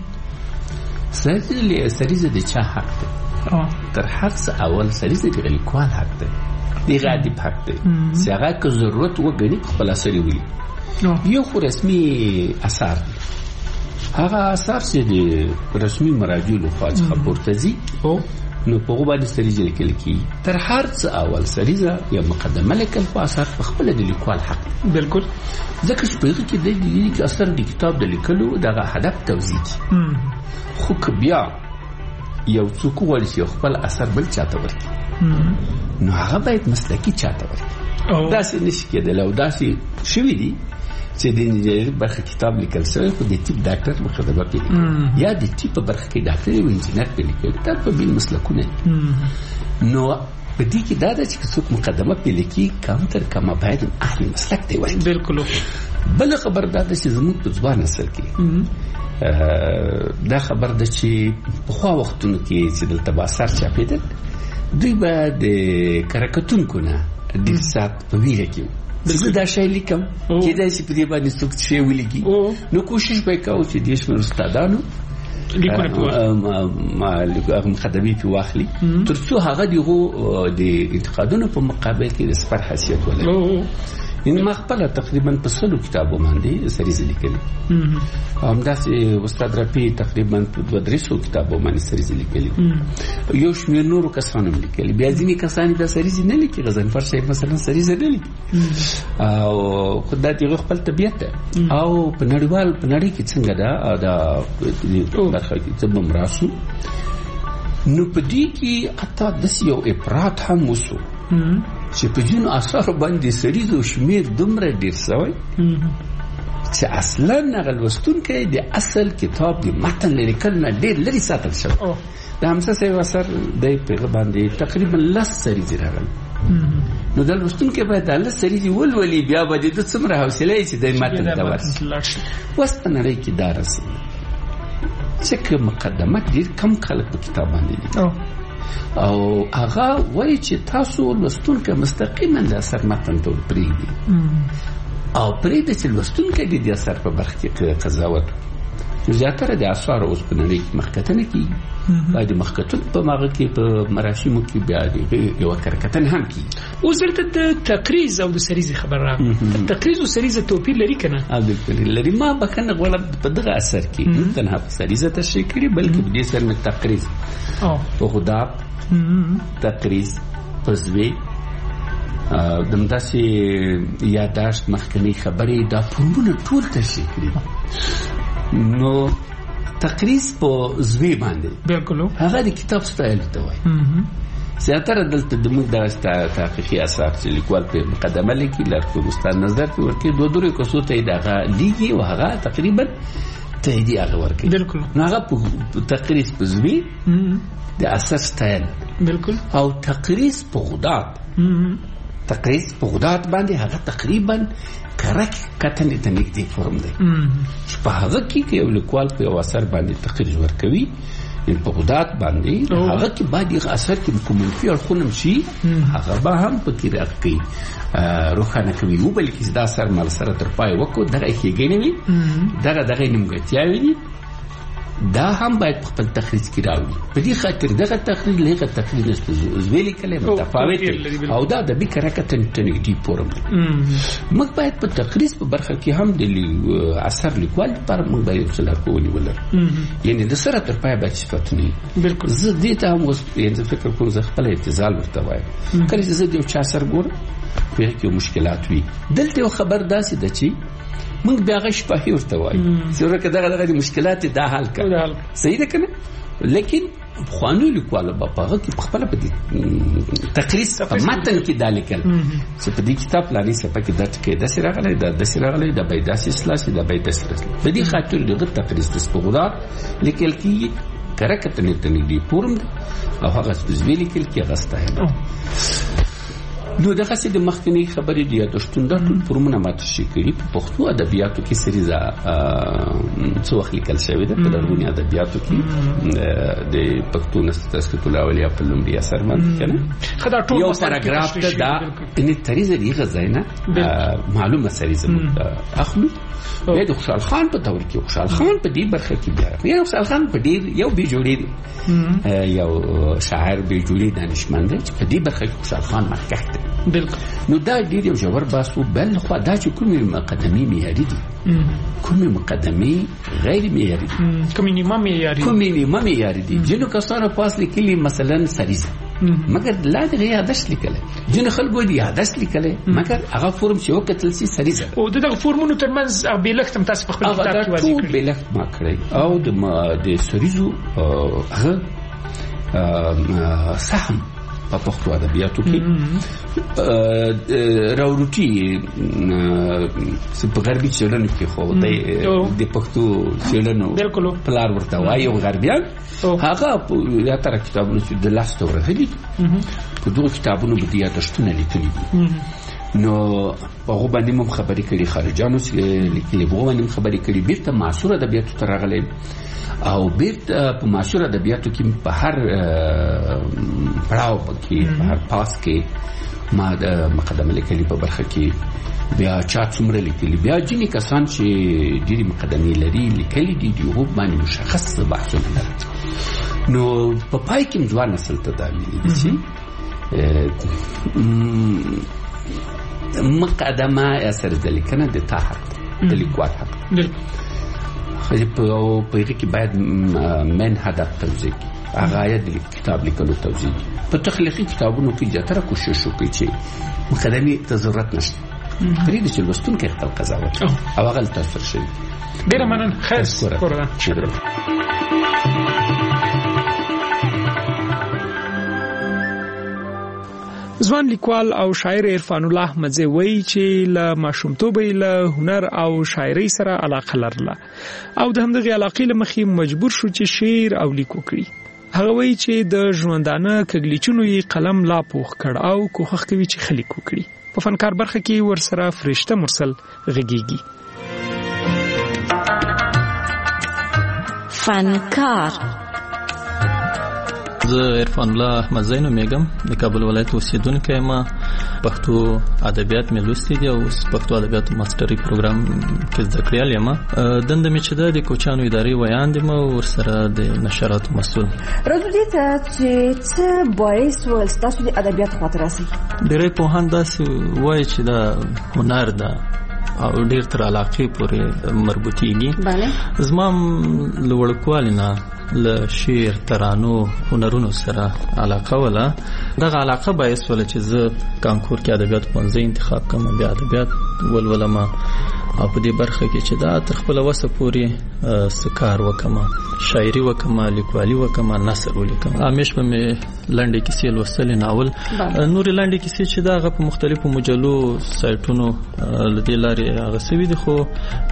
سریزه د چا حق دی؟ تر هر څه اول سریزه د لیکوال حق دی دی غادب حق دی چې هغه که ضرورت وګڼي خپل اثر یې ولیکي. یو خو رسمي اثار دی هغه اثار چې د رسمي مراجعو لخوا څخه پورته ځي نو په هغو باندې سریزه لیکل کېږي. تر هر څه اول سریزه یا مقدمه لیکل په اثر په خپله د لیکوال حق دی. بالکل. ځکه چې په هغې کې دی چې اثر د کتاب د لیکلو دغه هدف توضیح کړي خو که بیا یو څوک وغواړي چې خپل اثر بل چاته ورکړي نو هغه باید مسلکي چاته ورکړي. داسې نشي کېدلی او داسې شوي دي چې د انجینري برخه کتاب لیکل شوی خو د طب ډاکټر مقدمه پرې لیکلي یا د طب په برخه کې ډاکټر او انجینر پرې لیکلي دا په بېل مسلکونه دي. نو په دې کې دا ده چې که څوک مقدمه پرې لیکي کم تر کمه باید اهل مسلک دی وایي. بالکل. بله خبر دا ده چې زموږ په ځوان نسل کې دا خبر ده چې پخوا وختونو کې چې دلته به اثار چاپېدل دوی به د کرکټونکو نه ډېر ساعت په ویره کې زه دا شی لیکم کېدای شي په دې باندې څوک شی ولیکي نو کوشش به یې کوو چې دې شمېر استادانو مقدمې پې واخلي تر څو هغه د هغو د انتقادونو په مقابل کې د صفر حیثیت ولري. یعنې ما خپله تقریبا په سلو کتابو باندې سریزې لیکلي همداسې استاد رفیع تقریبا په دوه درې سوو کتابو باندې سریزې لیکلي یو شمېر نورو کسانو هم لیکلي بیا ځینې کسان بیا سریزې نه لیکي غضنفر صاحب مثلا سریزه نه لیکي او خو دا د هغه خپل طبیعت ده او په نړیوال په نړۍ کې څنګه ده دا برخه کې څه به هم راسو نو په دې کې حتی داسې یو افراط هم وسو چې په ځینو اثارو باندې سریزو شمېر دومره ډېر شوی چې اصلا هغه لوستونکی د اصل کتاب د متن له لیکلو نه ډېر لرې ساتل شوی. د حمزه صاحب اثر دی په هغه باندې تقریبا لس سریزې راغلي نو د لوستونکی باید دا لس سریزې ولولي بیا به د ده څومره حوصله یې چې دی متن ته ورسي. اوس په نړۍ کې دا رسېږي چې که مقدمه ډېر کم خلک په کتاب باندې لیکي او هغه وایي چې تاسو لوستونکی مستقیما د اثر متن ته پرېږدي او پرېږدي چې لوستونکی د دې اثر په برخه کې قضاوت زیاتره د اثار اوس په نړۍ کې مخکتنه کیږي باید مخکتن په ماغه کې په مراسمو کې بیا د یو کرکتن هم کیږي. اوس دلته د تقریز او د سریز خبر راغله. تقریز او سریز توپیر لري کنه؟ ا بالکل لري. ما بکنه غوړه په دغه اثر کې نه تنها سریزه تشریح کړي بلکې په دې سره مې تقریز او په خدا تقریز پزوی دمداسي یاداشت مخکنی خبرې دا پرونه ټول تشریح کړي. نو تقریز په زوی باندې بالکل هغه د کتاب سټایل ته وایي. زیاتره دلته د موږ د تحقیقي اثار چې لیکوال په مقدمه لیکي لارښود استاد نظر په ورکې دوه درې کسو ته دغه لیکي او هغه تقریبا تایید هغه ورکي. بالکل هغه په تقریز په زوی د اثر سټایل بالکل او تقریز په غدات تقریز په غدات باندې هغه تقریبا کرک کتنې ته نږدې فورم دی. په هغه کې یو لیکوال په یو اثر باندې تقریز ورکوي په غدات باندې هغه کې باید یو اثر کې کوم منفي اړخونه شي هغه به هم په کې راځي روښانه کوي. نو بلکې دا اثر مال سره تر پای وکړو دغه ښېګڼې وي دغه دغه نیمګړتیاوې دي دا هم باید په خپل تخریج کې راوړي. په دې خاطر دغه تخریج لغه تخریج نشته زویلې کلمه متفاوت او دا د بیکره کتن تنګ پورم. موږ باید په تخریج په برخه کې هم د اثر لیکوال لپاره موږ باید څه لارښوونې ولرو. یعنی د سره تر پای باید صفاتونه بالکل زه دې ته هم اوس یعنی فکر کوم زه خپل اعتزال ورته وایم. کله چې زه د یو چا اثر ګورم په کې مشکلات وي دلته یو خبر داسې ده چې موږ بیا غش په ورته وایي چې ورکه دغه دغه مشکلات دا حل کړه صحیح ده کنه. لیکن خوانو لیکوال په هغه کې خپل په دې تقریز په متن کې دا لیکل چې په دې کتاب لانی صفه کې دا کې د سره غلې د د سره غلې د بيداسي اصلاح د بيداسي په دې خاطر دغه تقریز د سپغدا لیکل کې کرکټ نه تنګي پورم او هغه سپېڅلي لیکل کې غسته. نو دغه څه د مخکنی خبرې دی یادښتونه د ټول پرمونه ماته شي کړي په پښتو ادبیاتو کې سریزه څو وخت لیکل شوی ده په لرغوني ادبیاتو کې د پښتو نستاسکت الاولیا په لومړي اثر باندې کنه یو پاراګراف ته دا د تریزه دی غزاینه معلومه سریزه اخلو د خوشحال خان په دور کې خوشحال خان په دې برخه کې بیا یو خوشحال خان په دې یو بي جوړي یو شاعر بي جوړي دانشمند چې په دې برخه کې خوشحال خان مخکښ دی. بالکل نو دا ډیر یو جوړ باسو بل خو دا چې کومې مقدمي معیاري دي کومې مقدمي غیر معیاري دي کومې نیمه معیاري کومې نیمه معیاري دي جنو کسانو پاس لیکلي مثلا سریزه مگر لا دغه یادښت لیکل جن خلکو دی یادښت لیکل مگر هغه فورم چې وکتل سي سریزه او دغه فورمونو ترمنځ بیلختم تاسو په خپل کتاب کې واضح کړی بیلخت ما کړی او د د سریزو هغه سهم په پښتو ادبیاتو کې راوروټي په غربي چلن کې خو د پښتو چلنو پلار ورته وایي او غربيان هغه یا تر کتابونو چې د لاس تور هدي په دوه کتابونو به یادښتونه لیکلي دي. نو هغه باندې مم خبرې کړي خارجانو چې لیکلي وو باندې خبرې کړي بیرته معاصر ادبیاتو ته راغلي او بیرته په معاصر ادبیاتو کې په هر پړاو کې په هر پاس کې ما د مقدمه لیکلي په برخه کې بیا چا څومره لیکلي بیا ځینې کسان چې ډېرې مقدمې لري لیکلي دي د هغو باندې مشخص بحثونه لري. نو په پای کې ځوان نسل ته دا ویلي دي چې مقدمه اثر د لیکنه د تا حق د لیکوال حق خو په هغه کې باید من هدف توضیح کړي هغه آیت د کتاب لیکلو توضیح په تخلیقي کتابونو کې زیاتره کوشش وکړي چې مقدمې ته ضرورت نشته پرې د لوستونکي خپل قضاوت او هغه تاثیر شي. ډېر مننه خیر شکر شکر. ځوان لیکوال او شاعر عرفان الله احمدزی وایي چې له ماشومتوبه له هنر او شاعرۍ سره علاقه لرله او د همدغه علاقې له مخې مجبور شو چې شعر او لیکو کړي. هغه وایي چې د ژوندانه کګلیچونو یې قلم لا پوخ کړ او کوښښ کوي چې خلیک وکړي. په فنکار برخه کې ورسره فرشته مرسل غږیږي. فنکار زه عرفان الله احمدزی نومېږم د کابل ولایت اوسېدونکی یم. پښتو ادبیات مې لوستي دي او پښتو ادبیاتو ماستري پروګرام کې زده کړی یم. دنده مې چې د کوچانو ادارې ویان دي او ورسره د نشراتو مسؤل. راځو دې ته چې څه باعث ول تاسو د ادبیات خاطر راسي؟ ډېر په هان داسې وایي چې دا هنر ده او ډېر تر علاقې پورې مربوطیږي. بله زما له وړوکوالي نه له شعر ترانو هنرونو سره علاقه ولا دغه علاقه باعث ول چې زه کانکور کې ادبیات پونځه انتخاب کوم بیا ادبیات ولولم او په دې برخه کې چې دا تر خپل وسه پورې سکار وکم شاعري وکم لیکوالي وکم نثر ولیکم. همیش په لنډه کیسې لوستل ناول نور لنډه کیسې چې دا په مختلفو مجلو سایټونو لدې لارې هغه سوي دي خو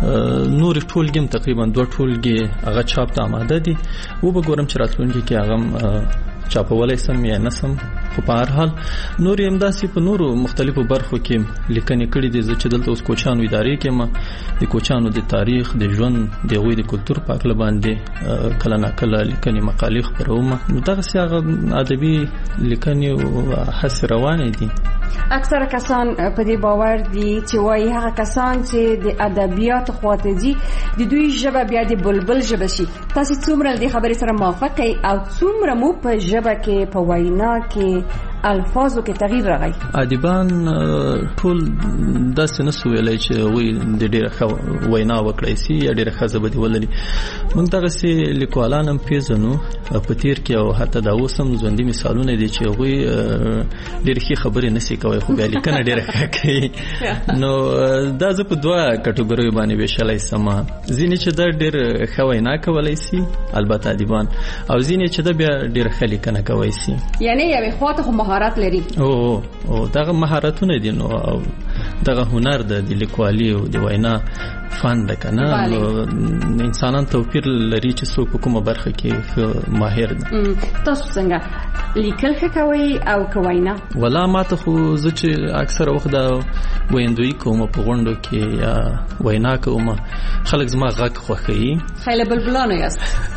نور ټولګي تقریبا دوه ټولګي هغه چاپ ته آماده دي و به ګورم چې راتلونکي کې هغه چاپولای سم یا نسم خو په هر حال نور هم داسې په نورو مختلفو برخو کې لیکنې کړي دي چې دلته اوس کوچانو ادارې کې ما د کوچانو د تاریخ د ژوند د غوي د کلچر په اړه باندې کله نه کله لیکنې مقالې خبروم. نو دغه څنګه ادبي لیکنې او حس روانې دي. اکثره کسان په دې باور دي چې وايي هغه کسان چې د ادبیات خواته دي د دوی ژبه بیا د بلبل ژبه شي. تاسو څومره د خبرې سره موافق یې او څومره مو په ژبه کې په وینا کې الفاظو کې تغییر راغی؟ ادیبان ټول داسې نسو ویلای چې وی د ډېر وینا وکړای سي یا ډېر خزبدي ولري. موږ دغه سي لیکوالان هم پیژنو په تیر کې او حتی دا اوس هم ژوندۍ مثالونه دي چې وی ډېر ښه خبرې نشي کوي خو بیا لیکنه ډېر ښه کوي. نو دا زه په دوه کټګوریو باندې ویشلای سم. ځینې چې دا ډېر ښه وینا کولای سي البته ادیبان او ځینې چې دا بیا ډېر ښه لیکنه کوي سي. یعنی یوه خواته مهارت لري. او او دغه مهارتونه دي نو دغه هنر د لیکوالي او د وینا فن ده کنه. انسانان توپیر لري چې څوک په کومه برخه کې ماهر ده. تاسو څنګه لیکل ښه کوئ او کوینا؟ ولا ماته خو زه چې اکثر وخت دا ویندوی کوم په غونډو کې یا وینا کوم خلک زما غږ خوښوي. خیلی بلبلانو یاست.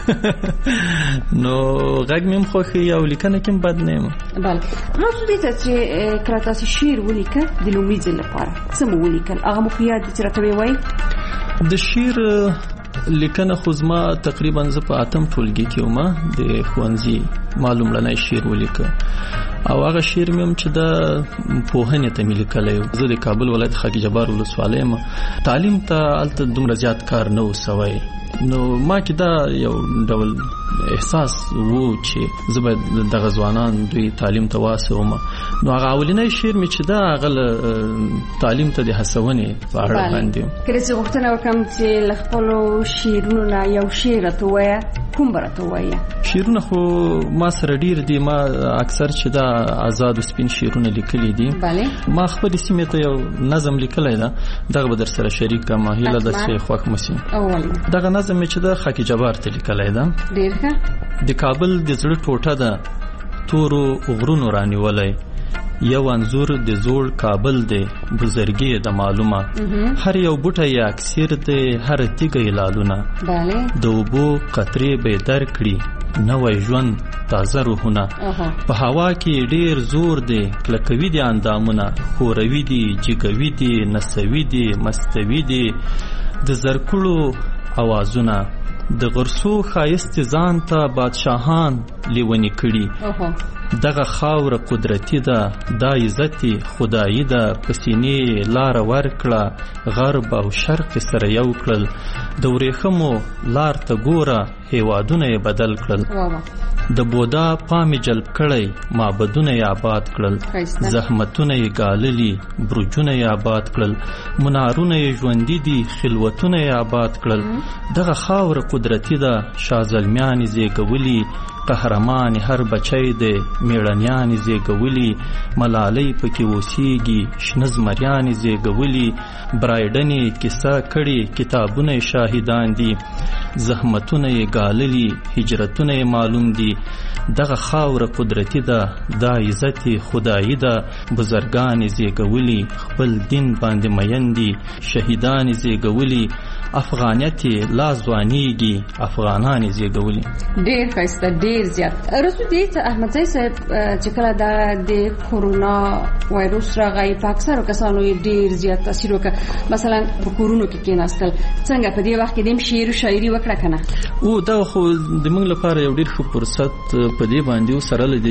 نو غږ مې خوښوي او لیکنه کې بد نه یم. بله راځو دې ته چې کله تاسو شعر ولیکه د لومړي ځل لپاره څه مو ولیکل؟ هغه مو په یاد دي چې راته ووایئ؟ د شعر لیکنه خو زما تقریبا زه په اتم ټولګي کې وم د ښوونځي ما لومړنی شعر ولیکه او هغه شعر مې هم چې د پوهنې ته مې لیکلی. زه د کابل ولایت خاک جبار ولسوالۍ یم. تعلیم ته هلته دومره زیات کار نه و سوی. نو ما کې دا یو ډول احساس وو چې زه باید دغه ځوانان دوی تعلیم ته واسوم. نو هغه اولنی شعر مې چې دا هغه تعلیم ته د هڅونې په اړه باندې. کله چې غوښتنه وکړم چې له خپلو شعرونو نه یو شعر راته ووایه کوم به راته ووایه؟ شعرونه خو ما سره ډېر دي. ما اکثر چې دا آزاد سپین شعرونه لیکلي دي. ما خپلې سیمې ته یو نظم لیکلی ده دغه به در سره شریک کړم. هیله ده چې خوښ مو سي. دغه نظم مې چې د خاک جبار ته لیکلی ده. ډېر ښه. د کابل د زړه ټوټه ده تورو غرونو رانیولی یو انځور د زوړ کابل دی بزرګي د معلومه هر یو بوټه یې اکثر دی هر تیګه یې لالونه د اوبو قطرې به درکړي نوې ژوند تازه روحونه په هوا کې ډیر زور دی کلکوي دي اندامونه خوروي دي جګوي دي نسوي دي مستوي دي د زرکړو اوازونه د غرسو خایست ځان ته بادشاهان لیونی کړي دغه خاور قدرتی ده دا عزت خدایی ده پسینې لار ورکړه غرب او شرق سره یو کړل د ورېخمو لار ته ګوره هیوادونه یې بدل کړل د بودا پامې جلب کړی معبدونه یې آباد کړل زحمتونه یې ګاللي برجونه یې آباد کړل منارونه یې ژوندي دي خلوتونه یې آباد کړل دغه خاور قدرتی ده شاه زلمیانې زیږولي قهرمان هر بچی دی میړنیانې زیږولي ملالۍ پکې اوسېږي شنه زمریانې زیږولي برایډنې کیسه کړي کتابونه یې شاهدان دي زحمتونه یې ګاللي هجرتونه یې معلوم دي دغه خاوره قدرتی ده دا عزت خدایی ده بزرګان یې زیږولي خپل دین باندې مین دي شهیدان یې زیږولي افغانیت لا ځوانيږي افغانان زیږولي. ډېر ښایسته ډېر زیات. رسول دې احمد زئی صاحب چې کله د کورونا وایروس راغی په اکثرو کسانو یې ډېر زیات تاثیر وکړ. مثلا په کورونو کې کېناستل څنګه په دې وخت کې د شعر او شاعري وکړه کنه. او دا خو د موږ لپاره یو ډېر ښه فرصت په دې باندې سره لدی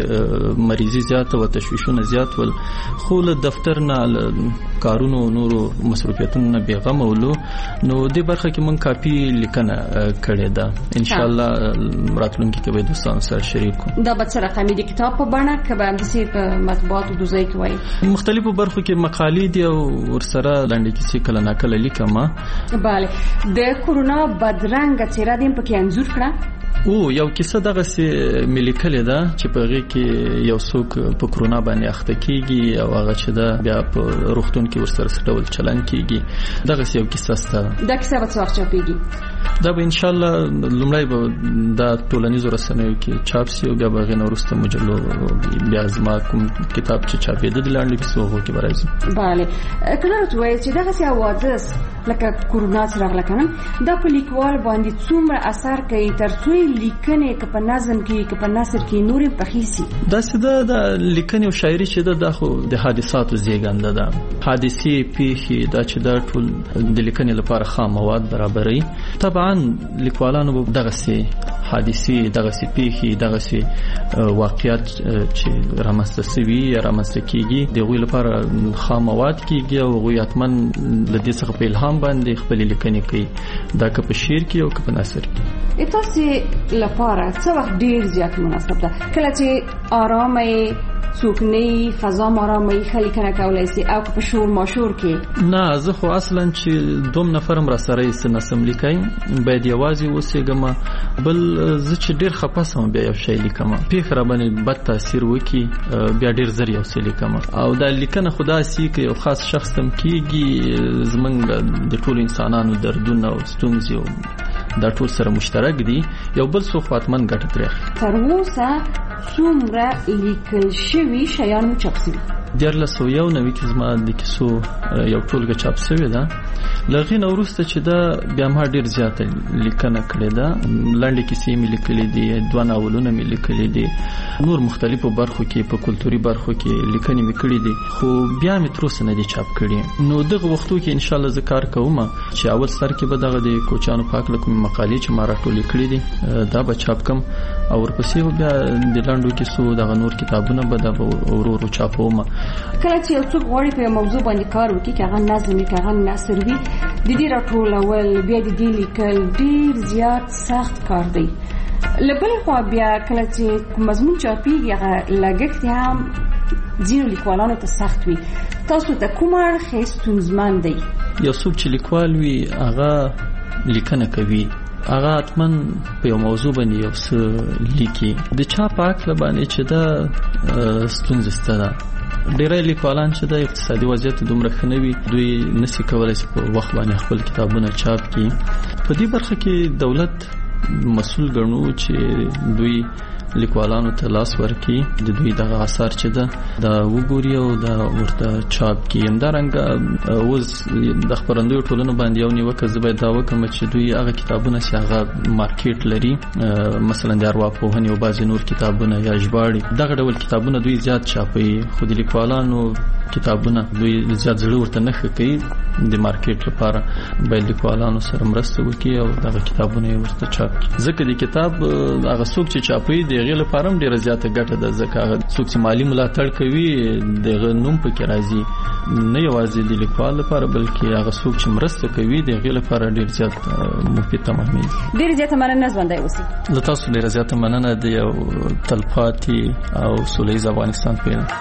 چې مریضي زیات او تشویشونه زیات ول، خو له دفتر نه کارونو نورو مصروفیتونو نه بیغمه ولو. نو دې برخه کې مونږ کاپی لیکنه کړې ده. ان شاء الله راتلونکي کې به دوستانو سره شریک کوم. دا به څه رقمي د کتاب په بڼه کې به همداسې په مطبوعاتو دوزۍ کې وایي؟ مختلفو برخو کې مقالې دي او ورسره لنډې کیسې کله ناکله لیکم. بله. د کورونا بدرنګه څېره دې په کې انځور کړه؟ او یو کیسه دغه سي ملي کله ده چې په غي کې یو څوک په کورونا باندې اخته کیږي او هغه چې دا بیا په روغتون کې ورسره ستول چلن کیږي. دغه سي یو کیسه ستاره. دا کیسه به څو وخت چاپیږي؟ دا به ان شاء الله لومړی به دا ټولنیزو رسنیو کې چاپ شي او بیا به غنه ورسته مجلو بیا زما کوم کتاب چې چاپېده د لاندې کیسو هو کې راځي. bale کله راځي چې دغه سي حوادث لکه کورونا سره غلکنه دا په لیکوال باندې څومره اثر کوي ترڅو لیکنه کې په نظم کې کې په نثر کې نورې پخېسي؟ دا سده د لیکنې او شاعري چې د خو د حادثاتو زیږنده ده. حادثې پیښې دا چې دا ټول د لیکنې لپاره خام مواد برابري. طبعا لیکوالانو به دغه سي حادثې دغه سي پیښې دغه سي واقعیت چې رامنځته شوي یا رامنځته کیږي د غوي لپاره خام مواد کیږي او غوي اتمن د دې څخه په الهام باندې خپل لیکنې کوي. دا که په شعر کې او که په نثر کې. تاسو لپاره څه وخت ډیر زیات مناسب ده کله چې آرامه سکونی فضا آرامه خلک نه کولای شي او په شور ماشور کې؟ نه زه خو اصلا چې دوم نفرم را سره یې نسم لیکای باید یوازې اوسېګم. بل زه چې ډیر خپاسم بیا یو شی لیکم پیښ را باندې بد تاثیر وکي بیا ډیر زری یو څه لیکم او دا لیکنه خدا سي کې یو خاص شخص تم کیږي زمنګ د ټول انسانانو دردونه او ستونزې دا ټول سره مشترک دي. یو بل څو خاطمن ګټه ترخ تر اوسه څومره لیکل شوي شیان چاپ شوي؟ دیارلس سوه یو نوي کې زما د کیسو یو ټولګه چاپ شوې ده. له هغې نه وروسته چې دا بیا ما ډېر زیاته لیکنه کړې ده. لنډې کیسې مې لیکلې دي، دوه ناولونه مې لیکلي دي، نور مختلفو برخو کې په کلتوري برخو کې لیکنې مې کړې دي، خو بیا مې تر اوسه نه دي چاپ کړي. نو دغه وختو کې انشاءالله زه کار کوم چې اول سر کې به دغه د کوچیانو په هکله کومې مقالې چې ما راټولې کړې دي دا به چاپ کم او ورپسې به بیا د لنډو کیسو دغه نور کتابونه به دا به ورو ورو چاپوم. کله چې یو څوک غواړي په موضوع باندې کار وکړي چې هغه نظم وي که هغه نثر وي د دې راټولول بیا د دې لیکل ډېر زیات سخت کار دی. له بلې خوا بیا کله چې مضمون چاپېږي هغه لګښت هم ځینو لیکوالانو ته سخت وي. تاسو ته کوم اړخ ستونزمن دی؟ یو څوک چې لیکوال وي هغه لیکنه کوي هغه اتمن په یو موضوع باندې یو څه لیکي. د چا په هکله باندې چې دا ستونزه شته ده. ډېری لیکوالان چې د اقتصادي وضعیت دومره ښه نه وي دوی نشي کولی چې په وخت باندې خپل کتابونه چاپ کړي. په دې برخه کې دولت مسؤل ګڼو چې دوی لیکوالانو ته لاس ورکړي د دوی دغه اثار چې ده دا وګوري او دا ورته چاپ کړي. همدارنګه اوس د خپرندویو ټولنو باندې یو نیوکه زه باید دا وکړم چې دوی هغه کتابونه چې هغه مارکیټ لري مثلا د ارواپوهنې او بعضې نور کتابونه یا ژباړې دغه ډول کتابونه دوی زیات چاپوي خو د لیکوالانو کتابونه دوی زیات زړه ورته نه ښه کوي. د مارکیټ لپاره باید لیکوالانو سره مرسته وکړي او دغه کتابونه یې ورته چاپ کړي. ځکه د کتاب هغه څوک چې چاپوي د هغې لپاره هم ډېره زیاته ګټه ده ځکه هغه څوک چې مالي ملاتړ کوي د هغه نوم پکې راځي نه یوازې د لیکوال لپاره بلکې هغه څوک چې مرسته کوي د هغې لپاره ډېر زیات مفید تمامېږي. ډېره زیاته مننه ژوندی اوسئ. له تاسو ډېره زیاته مننه د یو تلپاتې او سوله ییز افغانستان په اړه.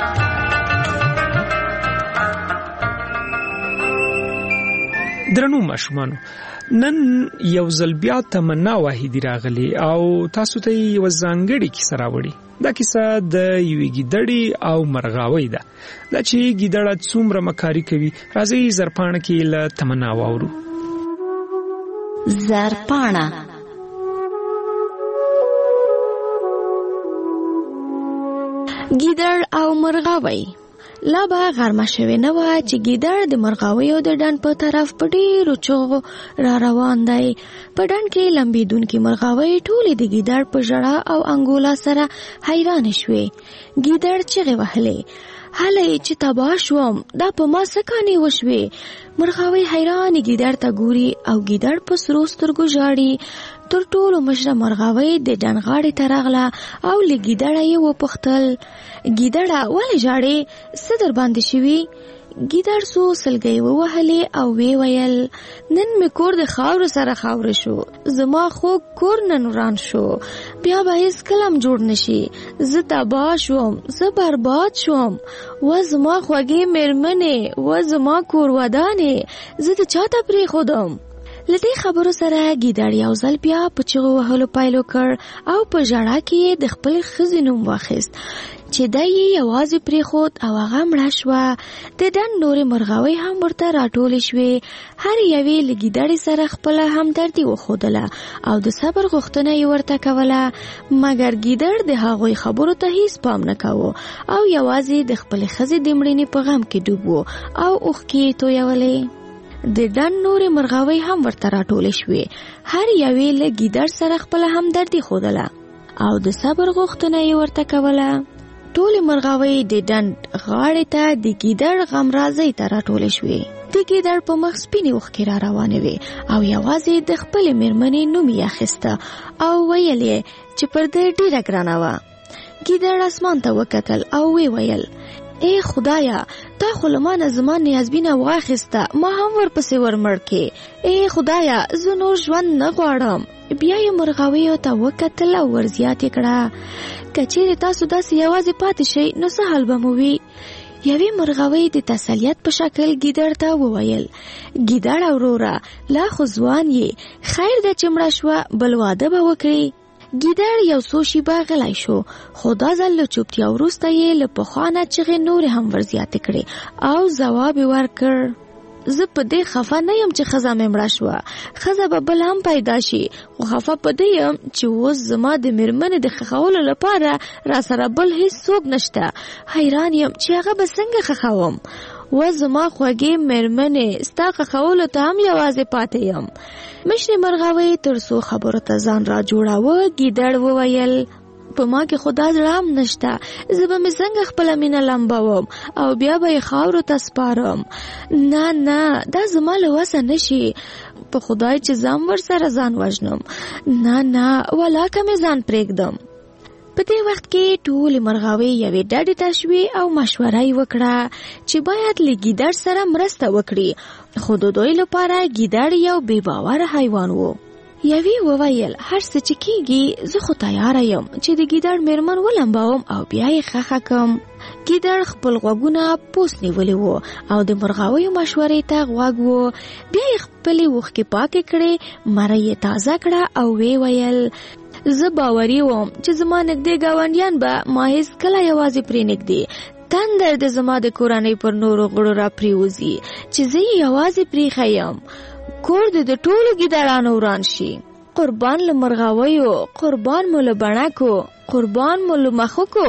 درنو ماشومانو نن یو ځل بیا تمنا واحدی راغلی او تاسو ته یو ځانګړی کیسه راوړي. دا کیسه د یوې ګیدړې او مرغاوۍ ده. دا چې ګیدړه څومره مکاري کوي راځي زرپاڼه کې له تمنا واورو. زرپاڼه ګیدړ او مرغاوۍ لا به غرمه شوې نه وه چې ګیدړ د مرغاویو د ډنډ په طرف په ډېرو چغو را روان دی. په ډنډ کې لمبېدونکي مرغاوۍ ټولې د ګیدړ په ژړا او انګولا سره حیرانې شوې. ګیدړ چغې وهلې، هلئ چې تباه شوم، دا په ما څه کانې وشوې. مرغاوۍ حیرانې ګیدړ ته ګوري او ګیدړ په سرو سترګو ژاړي. تر ټولو مشره مرغاوۍ د ډنډ غاړې ته راغله او له ګیدړه یې وپوښتل: ګیدړه ولې ژاړې؟ څه در باندې شوي؟ ګیدړ څو سلګۍ ووهلې او وی ویل: نن مې کور د خاورو سره خاوره شو، زما خوږ کور نن وران شو، بیا به هیڅ کلم جوړ نشي. زه تباه شوم، زه برباد شوم، و زما خوږې میرمنې، و زما کور ودانې، زه د چاته پرېښودم. له دې خبرو سره ګیدړ یو ځل بیا په چغو وهلو پیل وکړ او په ژړا کې یې د خپل ښځې نوم واخیست چې دی یې یوازې پرېښود او هغه مړه شوه. د ډنډ نورې مرغاوۍ هم ورته راټولې شوې. هر یوې له ګیدړې سره خپله همدردي وښودله او د صبر غوښتنه یې ورته کوله، مګر ګیدړ د هغوی خبرو ته هیڅ پام نه کوو او یوازې د خپلې ښځې د مړینې په غم کې ډوب و او اوښکې یې تویولې. د ډنډ نورې مرغاوۍ هم ورته راټولې شوې. هر یوې له ګیدړ سره خپله همدردي ښودله او د صبر غوښتنه یې ورته کوله. ټولې مرغاوۍ د ډنډ غاړې ته د ګیدړ غمرازۍ ته راټولې شوې. د ګیدړ په مخ سپینې اوښکې را روانې وې او یوازې د خپلې مېرمنې نوم یې اخیسته او ویل یې چې پر ده ډېره ګرانه وه. ګیدړ اسمان ته وکتل او وی ویل: ای خدایا، تا خو له ما نه زما نیازبینه واخیسته، ما هم ورپسې ورمړ کې. ای خدایا، زه نور ژوند نه غواړم. بیا یې مرغاویو ته وکتل او ورزیات یې کړه: که چیرې تاسو داسې یوازې پاتې شئ نو څه حال به مو وي؟ یوې مرغاوۍ د تسلیت په شکل ګیدړ ته وویل: ګیدړه وروره، لا خو ځوان یې، خیر ده چې مړه شوه، بل واده به وکړي. ګیدړ یو څو شیبه غلی شو، خو دا ځل له چوپتیا وروسته یې له پخوا نه چغې نورې هم ورزیاتې کړې او ځواب یې ورکړ: زه په دې خفه نه یم چې ښځه مې مړه شوه، ښځه به بل هم پیدا شي، خو خفه په دې یم چې اوس زما د مېرمنې د ښخولو لپاره را سره بل هیڅ څوک نشته. حیران یم چې هغه به څنګه ښخوم. و زما خوږې مېرمنې، ستا ښخولو ته هم یوازې پاتې یم. مشرې مرغاوۍ تر څو خبرو ته ځان را جوړاوه، ګیدړ وویل: په ما کې خدا زړه هم نشته، زه به مې څنګه خپله مینه لمبوم او بیا به یې خاورو ته سپارم. نه نه، دا زما له وسه نشي، په خدای چې ځم ورسره ځان وژنم. نه نه، ولاکه مې ځان پرېږدم. په دې وخت کې ټولې مرغاوۍ یوې ډډې ته شوې او مشوره یې وکړه چې باید له ګیدړ سره مرسته وکړي، خو د دوی لپاره ګیدړ یو بې باوره حیوان و. یوې وویل: هر څه چې کېږي، زه خو تیاره یم چې د ګیدړ مېرمن ولمبوم او بیا یې ښخه کړم. ګیدړ خپل غوږونه پوس نیولي وو او د مرغاویو مشورې ته غوږ وو. بیا یې خپلې اوښکې پاکې کړې، مره یې تازه کړه او وی ویل: زه باوري وم چې زما نږدې ګاونډیان به ما هیڅ کله یوازې پرې نږدې. تندر د زما د کورنۍ پر نورو غړو را پریوزي چې زه یې یوازې پریښی یم. کور د د ټولو ګیدړانو وران شي. قربان له مرغاویو، قربان مو له بڼکو، قربان مو له مخکو.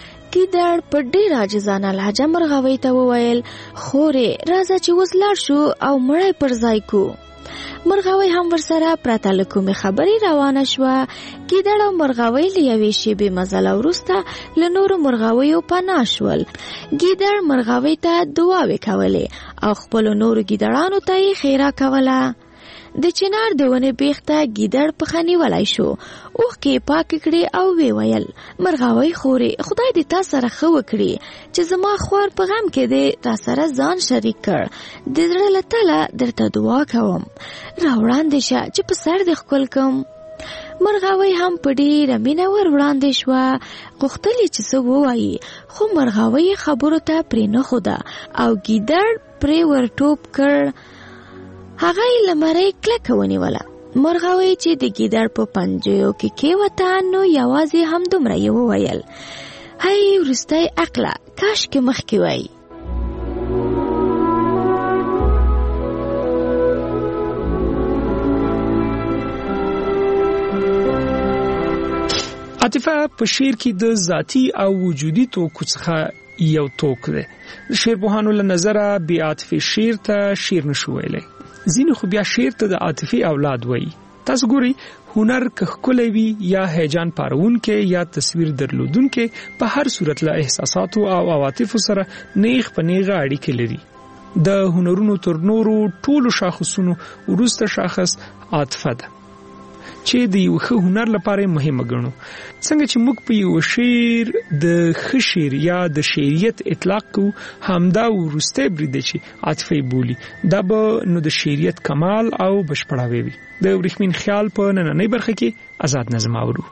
ګیدړ په ډېر عاجزانه لهجه مرغاوۍ ته وویل: خورې، راځه چې اوس لاړ شو او مړی پر ځای کو. مرغاوۍ هم ورسره پرته له کومې خبرې روانه شوه. ګیدړ او مرغاوۍ له یوې شېبې مزله وروسته له نورو مرغاویو پناه شول. ګیدړ مرغاوۍ ته دعاوې کولې او خپلو نورو ګیدړانو ته یې ښېرا کوله. د چنار د ونې بیخ ته ګیدړ پښه نیولی شو، اوښکې یې پاکې کړې او ویې ویل: مرغاوۍ خورې، خدای دې تا سره ښه وکړي چې زما خوار په غم کې دې را سره ځان شریک کړ. د زړه له تله درته دعا کوم، را وړاندې شه چې په سر دې ښکل کړم. مرغاوۍ هم په ډېره مینه ور وړاندې شوه، غوښتل یې چې څه ووایي، خو مرغاوۍ خبرو ته پرې نه ښوده او ګیدړ پرې ور ټوپ کړ. هغه یې له مرۍ کلکه ونیوله. مرغاوۍ چې د ګیدړ په پنجو کې کېوته نو یوازې همدومره یې وویل: هی وروستی عقله، کاشکې مخکې وای. عاطفه په شعر کې د ذاتی او وجودي توکو څخه یو توک دی. شیرپوهانو له نظره بې عاطفي شعر ته شعر نشو ویلی. ځینې خو بیا شعر ته د عاطفي اولاد وایي. تاسو ګورئ هنر که ښکلی وي یا هیجان پارونکی یا تصویر درلودونکی په هر صورت له احساساتو او عواطفو سره نیغ په نیغه اړیکې لري. د هنرونو تر نورو ټولو شاخصونو وروسته شاخص عاطفه ده چې د یو ښه هنر لپاره مهمه ګڼو. څنګه چې موږ په یو شعر د ښه شعر یا د شعریت اطلاق کوو همدا وروستی برید دی چې عاطفه بولي. دا به نو د شعریت کمال او بشپړاوی وي. د ورېښمین خیال په نننۍ برخه کې آزاد نظم اورو.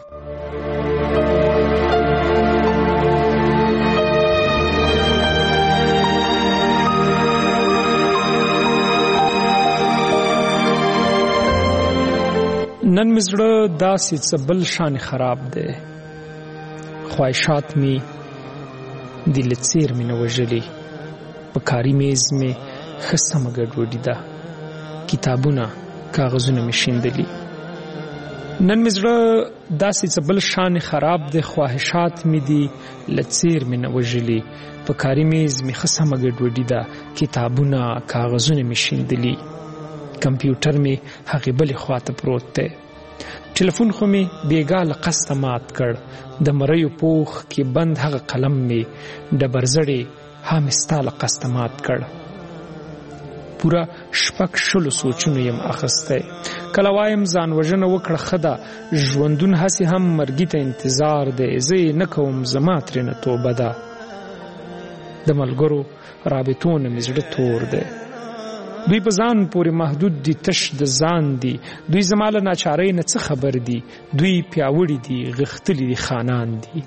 نن مې زړه داسې څه بل شان خراب دی، خواهشات مې د له څیر مې نه وژلي، په کاري میز مې ښه سمه ګډوډي ده، کتابونه کاغذونه مې شیندلي. نن مې زړه داسې څه بل شان خراب دی، خواهشات مې دي له څیر مې نه وژلي، په کاري میز مې ښه سمه ګډوډي ده، کتابونه کاغذونه مې شیندلي. کمپیوټر مې هغې بلې خواته پروت دی. ټلیفون خو مې بېګا له قصده مات کړ، د مریو پوخ کې بند هغه قلم مې ډبرزړې ها مې ستا له قصده مات کړ. پوره شپږ شلو سوچونو یم اخیستی. کله وایم ځان وژنه وکړه ښه ده، ژوندون هسې هم مرګي ته انتظار دی، زه یې نه کوم زما ترېنه توبه ده. د ملګرو رابطو نه مې زړه تور دی، دوی په ځان پورې محدود دي، تش د ځان دي، دوی زما له ناچارۍ نه څه خبر دي، دوی پیاوړي دي، غښتلي دي، خانان دي.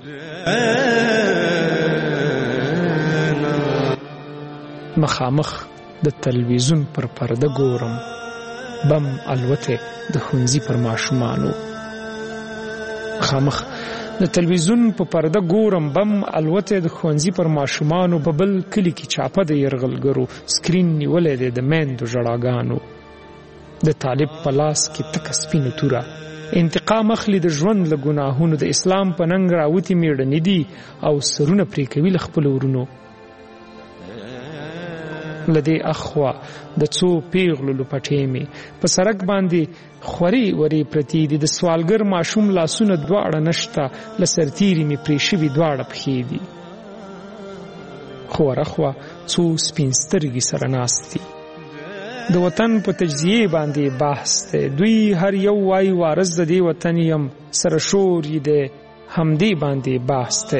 مخامخ د تلویزیون پر پرده ګورم، بم الوته د ښوونځي پر ماشومانو. مخامخ د تلویزیون په پرده ګورم، بم الوته د ښوونځي پر ماشومانو. په بل کلي کې چاپه د یرغلګرو سکرین نیولی دی د میندو ژړاګانو. د طالب په لاس کې تکه سپینه توره، انتقام اخلي د ژوند له ګناهونو. د اسلام په ننګ راوتې میړنې دي او سرونه پرې کوي له خپلو ورونو. له دې اخوا د څو پیغلو لپټې مې په سړک باندې خورې ورې پرتې دي، د سوالګر ماشوم لاسونه دواړه نشته، له سرتیري مې پرې شوي دواړه پښې دي. خو ورخوا څو سپین سترګې سره ناست دي، د وطن په تجزیې باندې بحث دی. دوی هر یو وایي وارث د دې وطن یم، سره شور یې دی، همدې باندې بحث دی.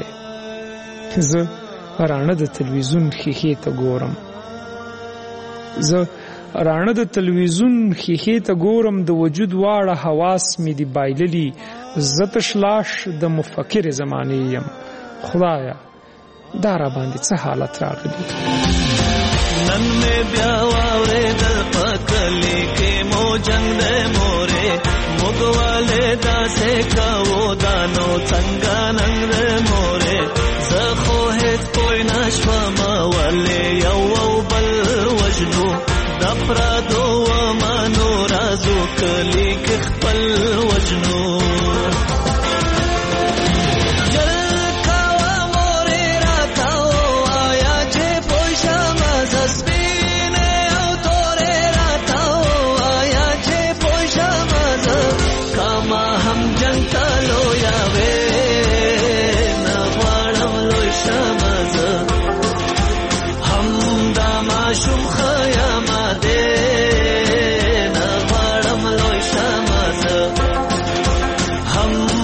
زه راڼه د تلویزیون ښیښې ته ګورم، زه راڼه د تلویزیون ښیښې ته ګورم، د وجود واړه حواس مې دي بایللي، زه تش لاش د مفکر زمانې یم. خدایا دا را باندې څه حالت راغلی. نن مې بیا واورېدل په کلي کې مو جنګ دی مورې، موږ والې داسې کوو دا نو څنګه ننګ دی مورې، زه خو هېڅ پوی نه شوم ولې یو او بل وژنو، د افرادو ومنو رازو کلي کې خپل وژنو. हम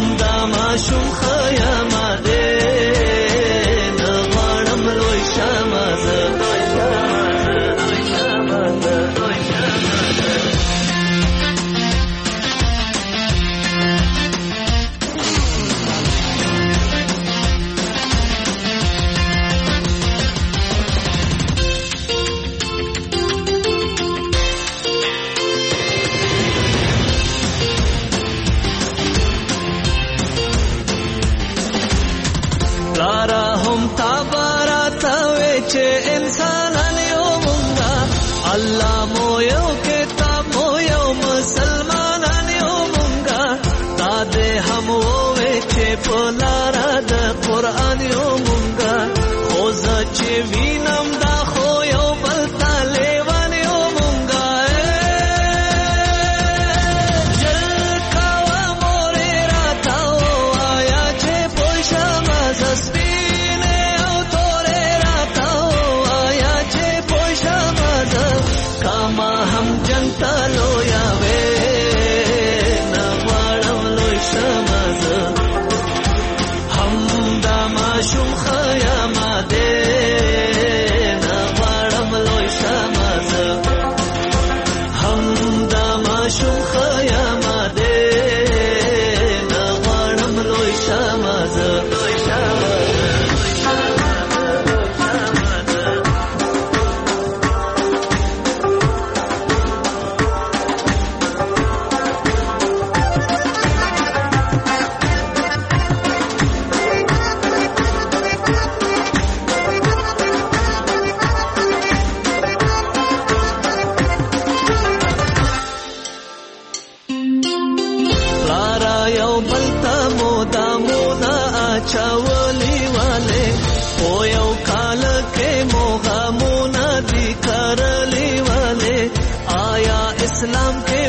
اسلام کې